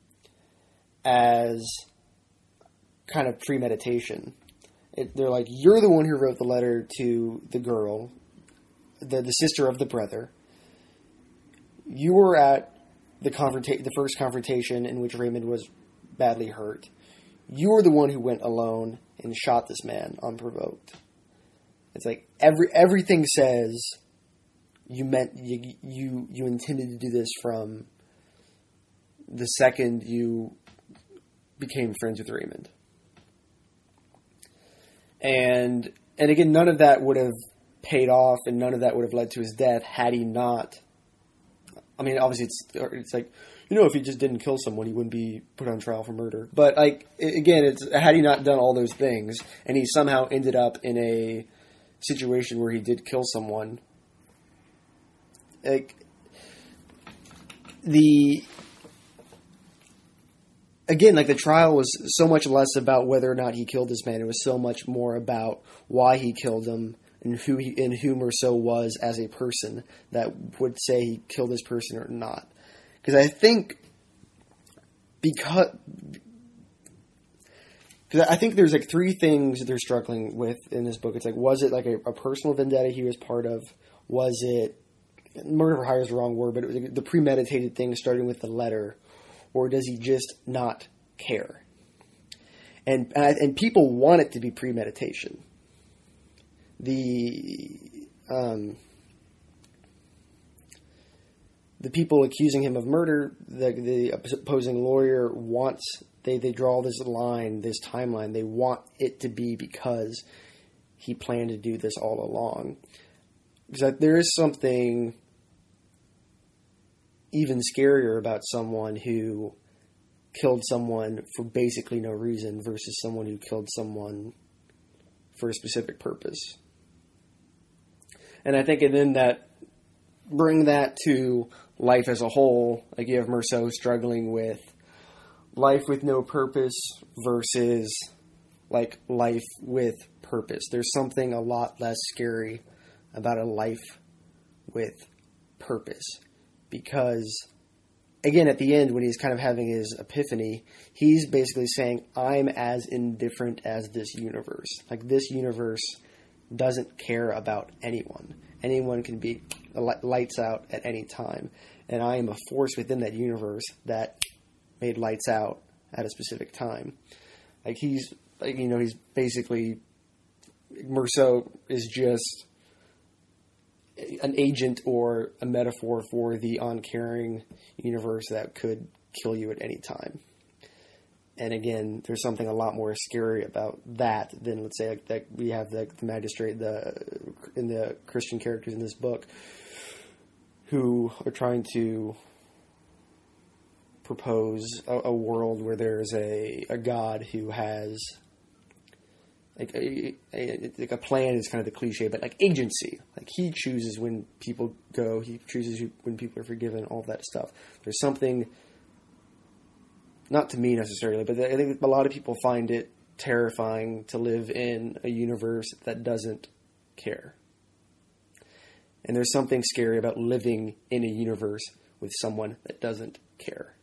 Speaker 3: as kind of premeditation. It, they're like, you're the one who wrote the letter to the girl, the, the sister of the brother. You were at the confronta- the first confrontation in which Raymond was badly hurt. You were the one who went alone and shot this man unprovoked. It's like every everything says you meant you you you intended to do this from the second you became friends with Raymond. And and again, none of that would have paid off, and none of that would have led to his death had he not. I mean, obviously, it's it's like, you know, if he just didn't kill someone, he wouldn't be put on trial for murder. But like again, it's had he not done all those things, and he somehow ended up in a situation where he did kill someone. Like the again, like the trial was so much less about whether or not he killed this man. It was so much more about why he killed him and who he and who Meursault was as a person that would say he killed this person or not. Because I think because because I think there's like three things that they're struggling with in this book. It's like, was it like a, a personal vendetta he was part of? Was it murder for hire is the wrong word, but it was the premeditated thing starting with the letter, or does he just not care? And and, and people want it to be premeditation. The um, the people accusing him of murder, the the opposing lawyer wants they they draw this line, this timeline. They want it to be because he planned to do this all along. Because there is something even scarier about someone who killed someone for basically no reason versus someone who killed someone for a specific purpose. And I think, and then that, bring that to life as a whole, like you have Meursault struggling with life with no purpose versus like life with purpose. There's something a lot less scary about a life with purpose, because again, at the end, when he's kind of having his epiphany, he's basically saying, I'm as indifferent as this universe. Like, this universe doesn't care about anyone. Anyone can be lights out at any time. And I am a force within that universe that made lights out at a specific time. Like, he's, like, you know, he's basically, Meursault is just an agent or a metaphor for the uncaring universe that could kill you at any time. And again, there's something a lot more scary about that than, let's say, like, that we have the, the magistrate, the in the Christian characters in this book, who are trying to propose a, a world where there's a, a God who has like a, a, like a plan is kind of the cliche, but like agency. Like, he chooses when people go, he chooses who, when people are forgiven, all that stuff. There's something, not to me necessarily, but I think a lot of people find it terrifying to live in a universe that doesn't care. And there's something scary about living in a universe with someone that doesn't care.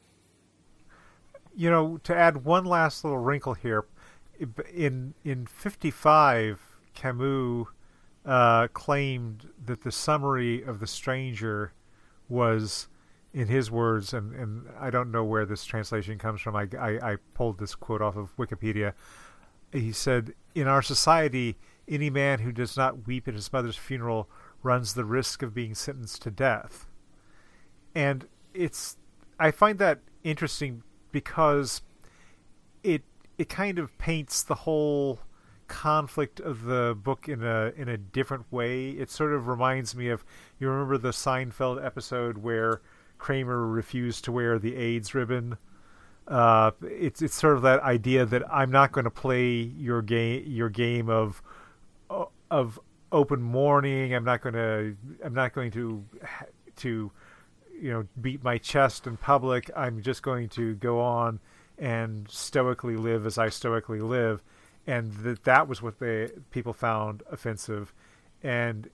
Speaker 2: You know, to add one last little wrinkle here, in in fifty-five, Camus uh, claimed that the summary of The Stranger was, in his words, and, and I don't know where this translation comes from, I, I, I pulled this quote off of Wikipedia. He said, in our society, any man who does not weep at his mother's funeral runs the risk of being sentenced to death. And it's, I find that interesting because it it kind of paints the whole conflict of the book in a in a different way. It sort of reminds me of, you remember the Seinfeld episode where Kramer refused to wear the AIDS ribbon? Uh, it's it's sort of that idea that I'm not going to play your game your game of of open mourning. I'm not going to I'm not going to to you know beat my chest in public. I'm just going to go on and stoically live as I stoically live. And that that was what the people found offensive. And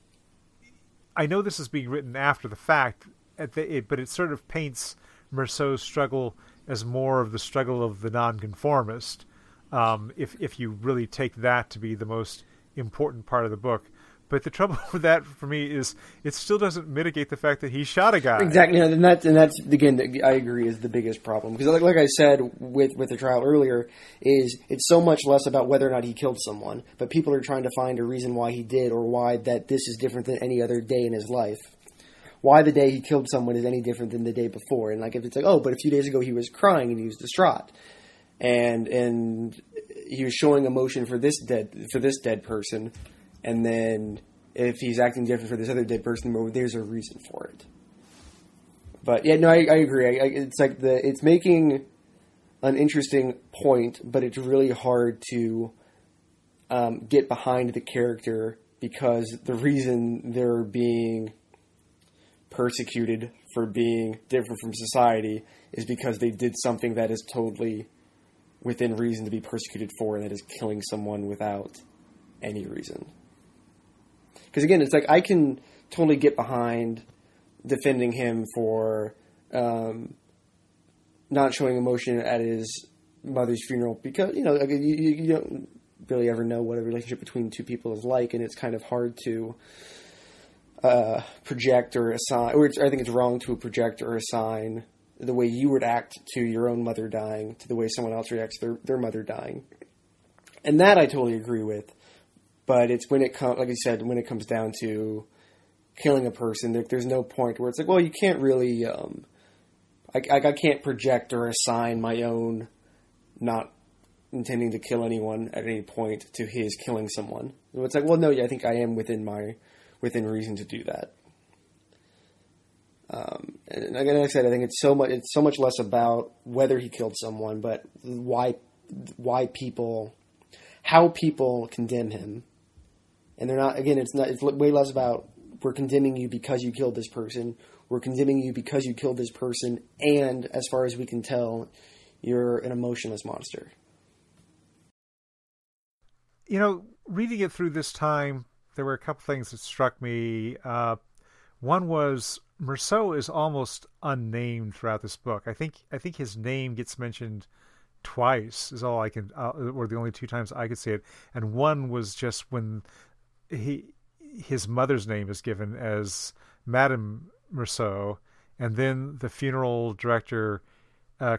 Speaker 2: I know this is being written after the fact, at the, it, but it sort of paints Meursault's struggle as more of the struggle of the nonconformist, um, if if you really take that to be the most important part of the book. But the trouble with that for me is it still doesn't mitigate the fact that he shot a guy.
Speaker 3: Exactly, and that's and that's again, I agree, is the biggest problem, because like like I said with with the trial earlier, is it's so much less about whether or not he killed someone, but people are trying to find a reason why he did, or why that this is different than any other day in his life. Why the day he killed someone is any different than the day before, and like if it's like, oh, but a few days ago he was crying and he was distraught, and and he was showing emotion for this dead for this dead person. And then if he's acting different for this other dead person, well, there's a reason for it. But yeah, no, I, I agree. I, I, it's like the it's making an interesting point, but it's really hard to um, get behind the character, because the reason they're being persecuted for being different from society is because they did something that is totally within reason to be persecuted for, and that is killing someone without any reason. Because again, it's like I can totally get behind defending him for um, not showing emotion at his mother's funeral, because you know you, you don't really ever know what a relationship between two people is like, and it's kind of hard to uh, project or assign, or it's, I think it's wrong to project or assign the way you would act to your own mother dying to the way someone else reacts to their, their mother dying. And that I totally agree with. But it's when it comes, like I said, when it comes down to killing a person, there, there's no point where it's like, well, you can't really, um, I, I, I can't project or assign my own not intending to kill anyone at any point to his killing someone. So it's like, well, no, yeah, I think I am within my, within reason to do that. Um, and again, like I said, I think it's so much, it's so much less about whether he killed someone, but why, why people, how people condemn him. And they're not, again, it's not, it's way less about, we're condemning you because you killed this person. We're condemning you because you killed this person. And as far as we can tell, you're an emotionless monster.
Speaker 2: You know, reading it through this time, there were a couple things that struck me. Uh, one was Meursault is almost unnamed throughout this book. I think, I think his name gets mentioned twice is all I can, uh, or the only two times I could say it. And one was just when he, his mother's name is given as Madame Meursault, and then the funeral director uh,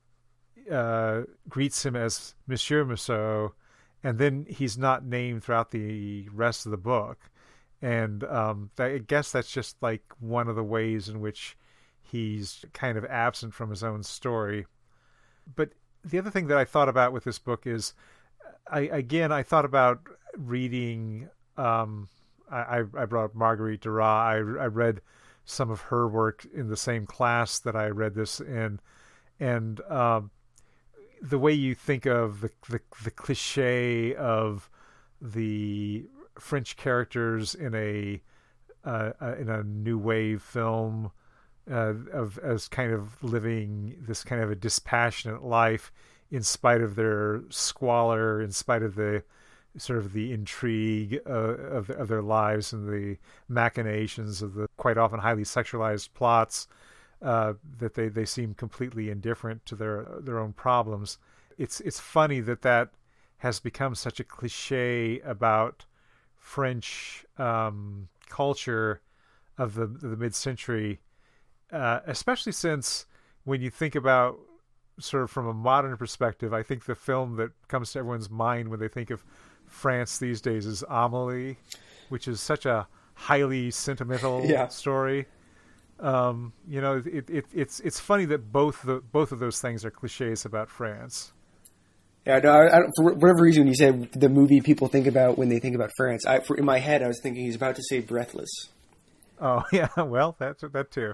Speaker 2: uh, greets him as Monsieur Meursault, and then he's not named throughout the rest of the book. And um, I guess that's just like one of the ways in which he's kind of absent from his own story. But the other thing that I thought about with this book is, I again, I thought about reading... Um, I, I brought up Marguerite Duras. I, I read some of her work in the same class that I read this in. And um, the way you think of the, the, the cliche of the French characters in a uh, uh, in a new wave film uh, of as kind of living this kind of a dispassionate life in spite of their squalor, in spite of the sort of the intrigue uh, of, of their lives and the machinations of the quite often highly sexualized plots, uh, that they, they seem completely indifferent to their their own problems. It's it's funny that that has become such a cliche about French um, culture of the the mid-century, uh, especially since when you think about sort of from a modern perspective, I think the film that comes to everyone's mind when they think of France these days is Amélie, which is such a highly sentimental
Speaker 3: yeah.
Speaker 2: story. Um, you know, it, it, it's it's funny that both the both of those things are cliches about France.
Speaker 3: Yeah, no, I, I, for whatever reason, when you said the movie people think about when they think about France, I, for, in my head, I was thinking he's about to say Breathless.
Speaker 2: Oh yeah, well, that's that too.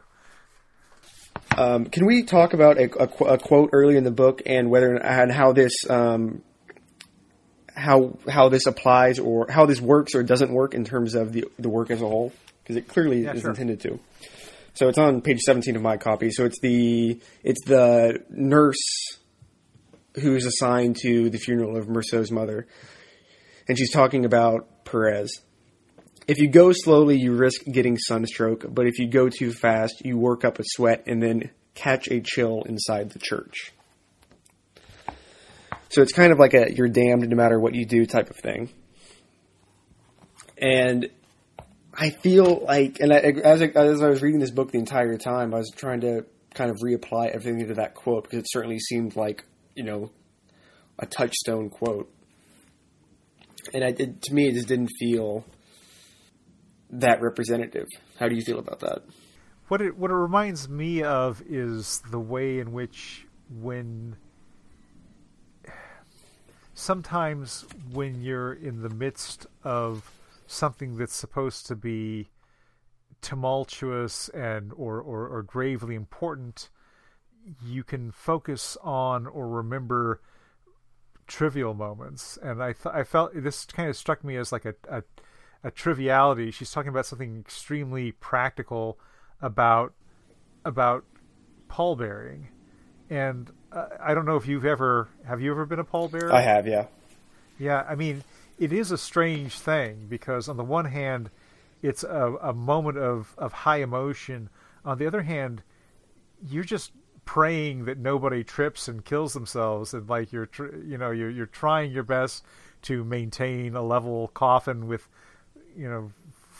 Speaker 3: Um, can we talk about a, a, a quote early in the book and whether and how this um, how how this applies or how this works or doesn't work in terms of the the work as a whole? Because it clearly
Speaker 2: yeah,
Speaker 3: is
Speaker 2: sure.
Speaker 3: intended to. So it's on page seventeen of my copy. So it's the it's the nurse who's assigned to the funeral of Meursault's mother, and she's talking about Perez. If you go slowly, you risk getting sunstroke, but if you go too fast, you work up a sweat and then catch a chill inside the church. So it's kind of like a you're damned no matter what you do type of thing. And I feel like, and I, as, I, as I was reading this book the entire time, I was trying to kind of reapply everything to that quote because it certainly seemed like, you know, a touchstone quote. And I, it, to me, it just didn't feel that representative. How do you feel about that?
Speaker 2: What it what it reminds me of is the way in which when sometimes when you're in the midst of something that's supposed to be tumultuous and or, or, or gravely important, you can focus on or remember trivial moments. And I th- I felt this kind of struck me as like a, a a triviality. She's talking about something extremely practical about about pallbearing, and uh, I don't know if you've ever have you ever been a pallbearer?
Speaker 3: I have, yeah.
Speaker 2: Yeah, I mean, it is a strange thing because on the one hand, it's a, a moment of, of high emotion. On the other hand, you're just praying that nobody trips and kills themselves, and like you're tr- you know you're you're trying your best to maintain a level coffin with, you know,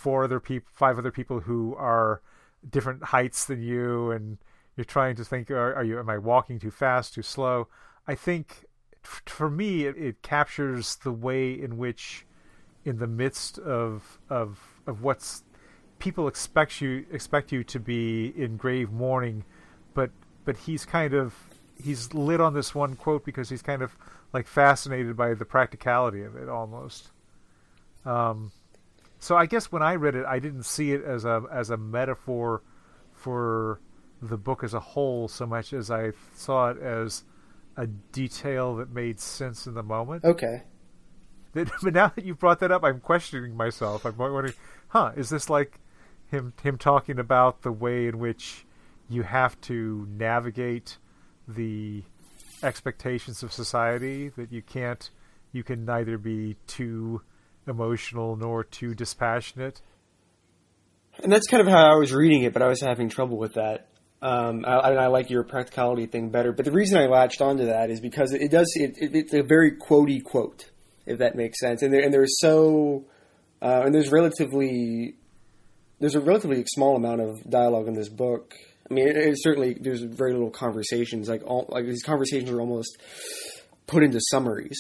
Speaker 2: four other people, five other people who are different heights than you, and you're trying to think, are, are you, am I walking too fast, too slow? I think f- for me, it, it captures the way in which, in the midst of of of what's people expect you expect you to be in grave mourning, but but he's kind of he's lit on this one quote because he's kind of like fascinated by the practicality of it almost. Um, so I guess when I read it, I didn't see it as a as a metaphor for the book as a whole so much as I saw it as a detail that made sense in the moment.
Speaker 3: Okay.
Speaker 2: That, but now that you've brought that up, I'm questioning myself. I'm wondering, huh, is this like him him talking about the way in which you have to navigate the expectations of society, that you can't, you can neither be too emotional nor too dispassionate?
Speaker 3: And that's kind of how I was reading it, but I was having trouble with that. Um, I, I like your practicality thing better, but the reason I latched onto that is because it does, it, it, it's a very quotey quote, if that makes sense. And there, and there's so, uh, and there's relatively, there's a relatively small amount of dialogue in this book. I mean, it, it's certainly, there's very little conversations. Like all, like these conversations are almost put into summaries.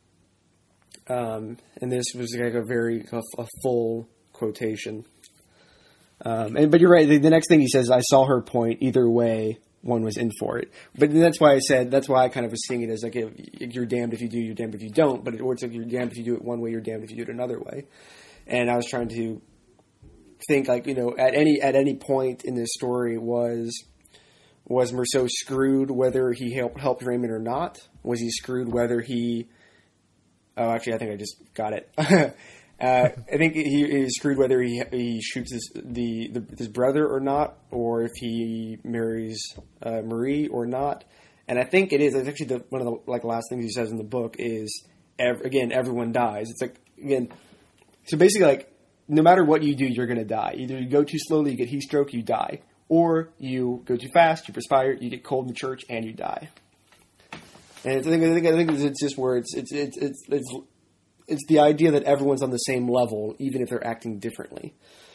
Speaker 3: Um, and this was like a very, a, a full quotation. Um, and, but you're right. The, the next thing he says, I saw her point. Either way, one was in for it. But that's why I said, that's why I kind of was seeing it as like, if, you're damned if you do, you're damned if you don't. But it, or it's like, you're damned if you do it one way, you're damned if you do it another way. And I was trying to think, like, you know, at any at any point in this story, was was Meursault screwed whether he helped helped Raymond or not? Was he screwed whether he? Oh, actually, I think I just got it. Uh, I think he is screwed whether he he shoots his the, the his brother or not, or if he marries uh, Marie or not. And I think it is. It's actually the, one of the like last things he says in the book is ev- again everyone dies. It's like again, so basically like no matter what you do, you're going to die. Either you go too slowly, you get heat stroke, you die, or you go too fast, you perspire, you get cold in the church, and you die. And it's, I think I think I think it's just where it's it's it's it's. it's It's the idea that everyone's on the same level, even if they're acting differently.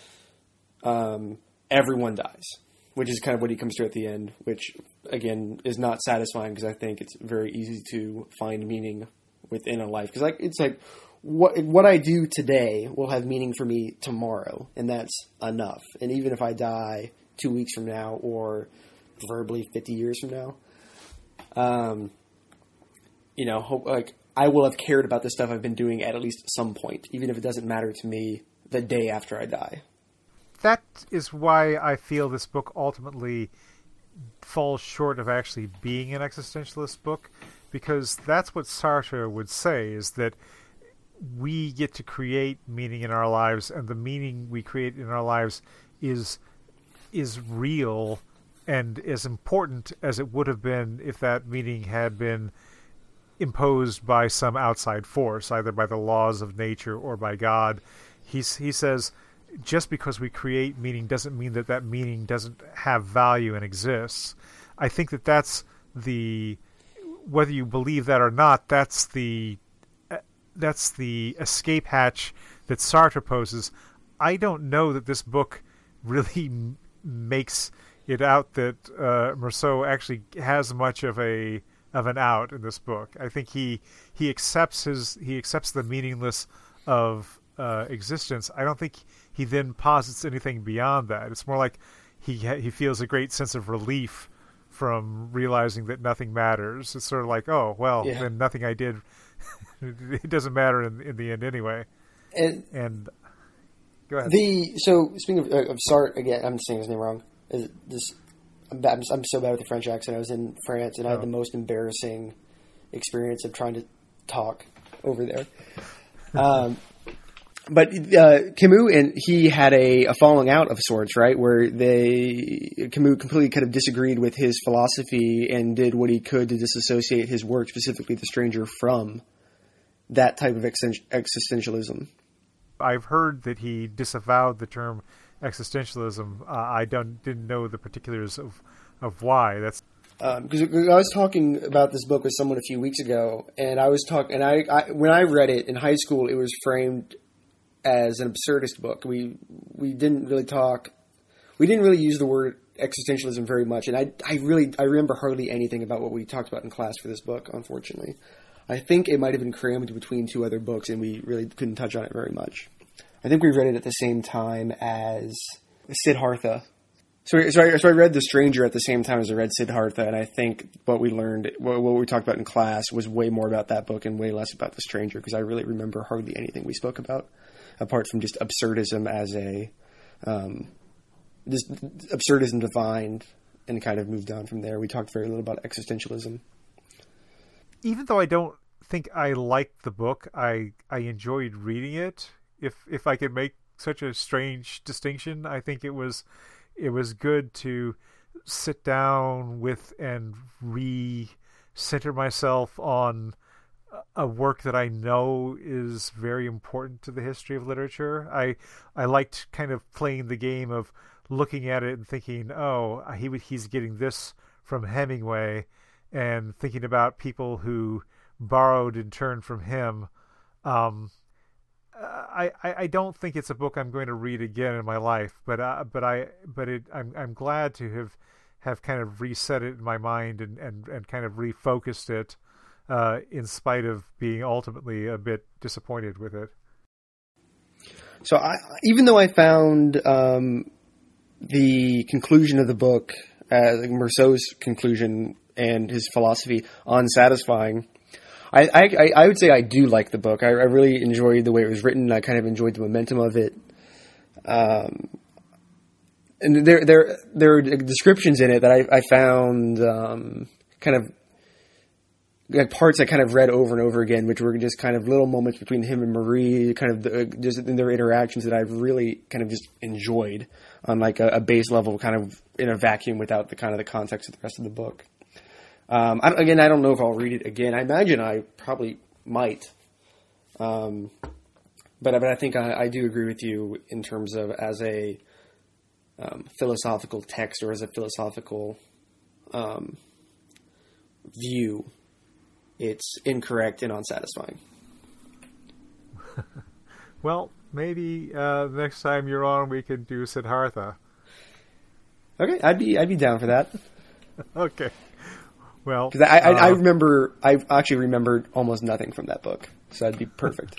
Speaker 3: Um, everyone dies, which is kind of what he comes to at the end, which, again, is not satisfying because I think it's very easy to find meaning within a life. Because like, it's like, what what I do today will have meaning for me tomorrow, and that's enough. And even if I die two weeks from now or verbally fifty years from now, um, you know, hope, like, I will have cared about the stuff I've been doing at at least some point, even if it doesn't matter to me the day after I die.
Speaker 2: That is why I feel this book ultimately falls short of actually being an existentialist book, because that's what Sartre would say, is that we get to create meaning in our lives, and the meaning we create in our lives is is real and as important as it would have been if that meaning had been imposed by some outside force, either by the laws of nature or by God. He's, he says, just because we create meaning doesn't mean that that meaning doesn't have value and exists. I think that that's the, whether you believe that or not, that's the that's the escape hatch that Sartre poses. I don't know that this book really m- makes it out that uh, Meursault actually has much of a of an out in this book. I think he he accepts his he accepts the meaningless of uh, existence. I don't think he then posits anything beyond that. It's more like he he feels a great sense of relief from realizing that nothing matters. It's sort of like, oh well, yeah. Then nothing I did it doesn't matter in in the end anyway. And, and go ahead.
Speaker 3: The so speaking of, of Sartre again, I'm saying his name wrong. Is this? I'm, I'm, I'm so bad with the French accent. I was in France, and I had the most embarrassing experience of trying to talk over there. Um, but uh, Camus and he had a, a falling out of sorts, right? Where they Camus completely kind of disagreed with his philosophy and did what he could to disassociate his work, specifically The Stranger, from that type of existentialism.
Speaker 2: I've heard that he disavowed the term existentialism. Uh, I don't didn't know the particulars of of why. That's
Speaker 3: because um, I was talking about this book with someone a few weeks ago, and I was talking, and I, I when I read it in high school, it was framed as an absurdist book. We we didn't really talk. We didn't really use the word existentialism very much, and I I really I remember hardly anything about what we talked about in class for this book. Unfortunately, I think it might have been crammed between two other books, and we really couldn't touch on it very much. I think we read it at the same time as Siddhartha. So, so, I, so I read The Stranger at the same time as I read Siddhartha, and I think what we learned, what, what we talked about in class, was way more about that book and way less about The Stranger, because I really remember hardly anything we spoke about, apart from just absurdism as a, um, just absurdism defined, and kind of moved on from there. We talked very little about existentialism.
Speaker 2: Even though I don't think I liked the book, I I enjoyed reading it. If if I could make such a strange distinction, I think it was. It was good to sit down with and re-center myself on a work that I know is very important to the history of literature. I I liked kind of playing the game of looking at it and thinking, oh, he he's getting this from Hemingway, and thinking about people who borrowed in turn from him. Um, I, I, I don't think it's a book I'm going to read again in my life, but uh, but I but it I'm I'm glad to have have kind of reset it in my mind and, and, and kind of refocused it, uh, in spite of being ultimately a bit disappointed with it.
Speaker 3: So I, even though I found um, the conclusion of the book, uh, Meursault's conclusion and his philosophy, unsatisfying, I, I, I would say I do like the book. I, I really enjoyed the way it was written. I kind of enjoyed the momentum of it. Um, and there, there, there are descriptions in it that I, I found um, kind of like parts I kind of read over and over again, which were just kind of little moments between him and Marie, kind of the, just in their interactions that I've really kind of just enjoyed on like a, a base level, kind of in a vacuum without the kind of the context of the rest of the book. Um, I, again, I don't know if I'll read it again. I imagine I probably might. Um, but, but I think I, I do agree with you in terms of as a um, philosophical text or as a philosophical um, view, it's incorrect and unsatisfying.
Speaker 2: Well, maybe uh, next time you're on, we can do Siddhartha.
Speaker 3: Okay, I'd be I'd be down for that.
Speaker 2: Okay. Well,
Speaker 3: because I, I,
Speaker 2: uh,
Speaker 3: I remember, I actually remembered almost nothing from that book, so that'd be perfect.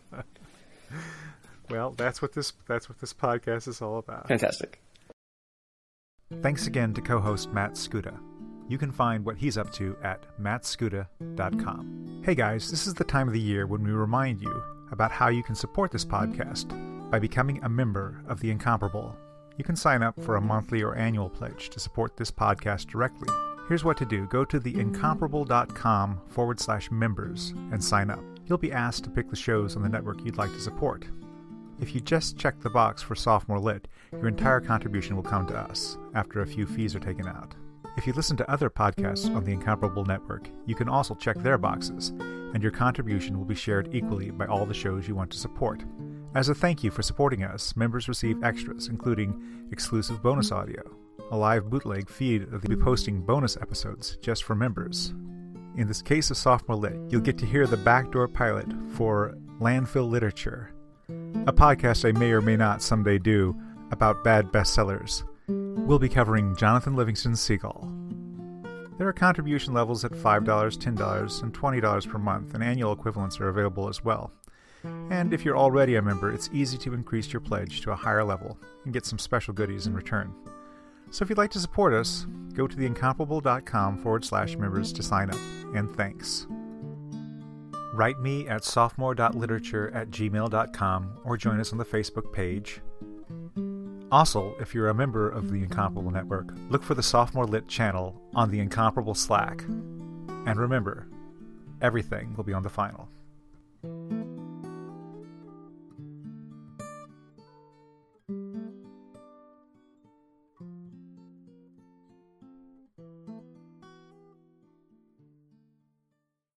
Speaker 2: Well, that's what this that's what this podcast is all about.
Speaker 3: Fantastic.
Speaker 2: Thanks again to co-host Matt Skuta. You can find what he's up to at matt skuta dot com. Hey guys, this is the time of the year when we remind you about how you can support this podcast by becoming a member of The Incomparable. You can sign up for a monthly or annual pledge to support this podcast directly. Here's what to do. Go to theincomparable.com forward slash members and sign up. You'll be asked to pick the shows on the network you'd like to support. If you just check the box for Sophomore Lit, your entire contribution will come to us after a few fees are taken out. If you listen to other podcasts on the Incomparable Network, you can also check their boxes, and your contribution will be shared equally by all the shows you want to support. As a thank you for supporting us, members receive extras, including exclusive bonus audio, a live bootleg feed of the posting bonus episodes just for members. In this case of Sophomore Lit, you'll get to hear the backdoor pilot for Landfill Literature, a podcast I may or may not someday do about bad bestsellers. We'll be covering Jonathan Livingston Seagull. There are contribution levels at five dollars, ten dollars, and twenty dollars per month, and annual equivalents are available as well. And if you're already a member, it's easy to increase your pledge to a higher level and get some special goodies in return. So if you'd like to support us, go to theincomparable.com forward slash members to sign up, and thanks. Write me at sophomore.literature at gmail dot com or join us on the Facebook page. Also, if you're a member of the Incomparable Network, look for the Sophomore Lit channel on the Incomparable Slack. And remember, everything will be on the final.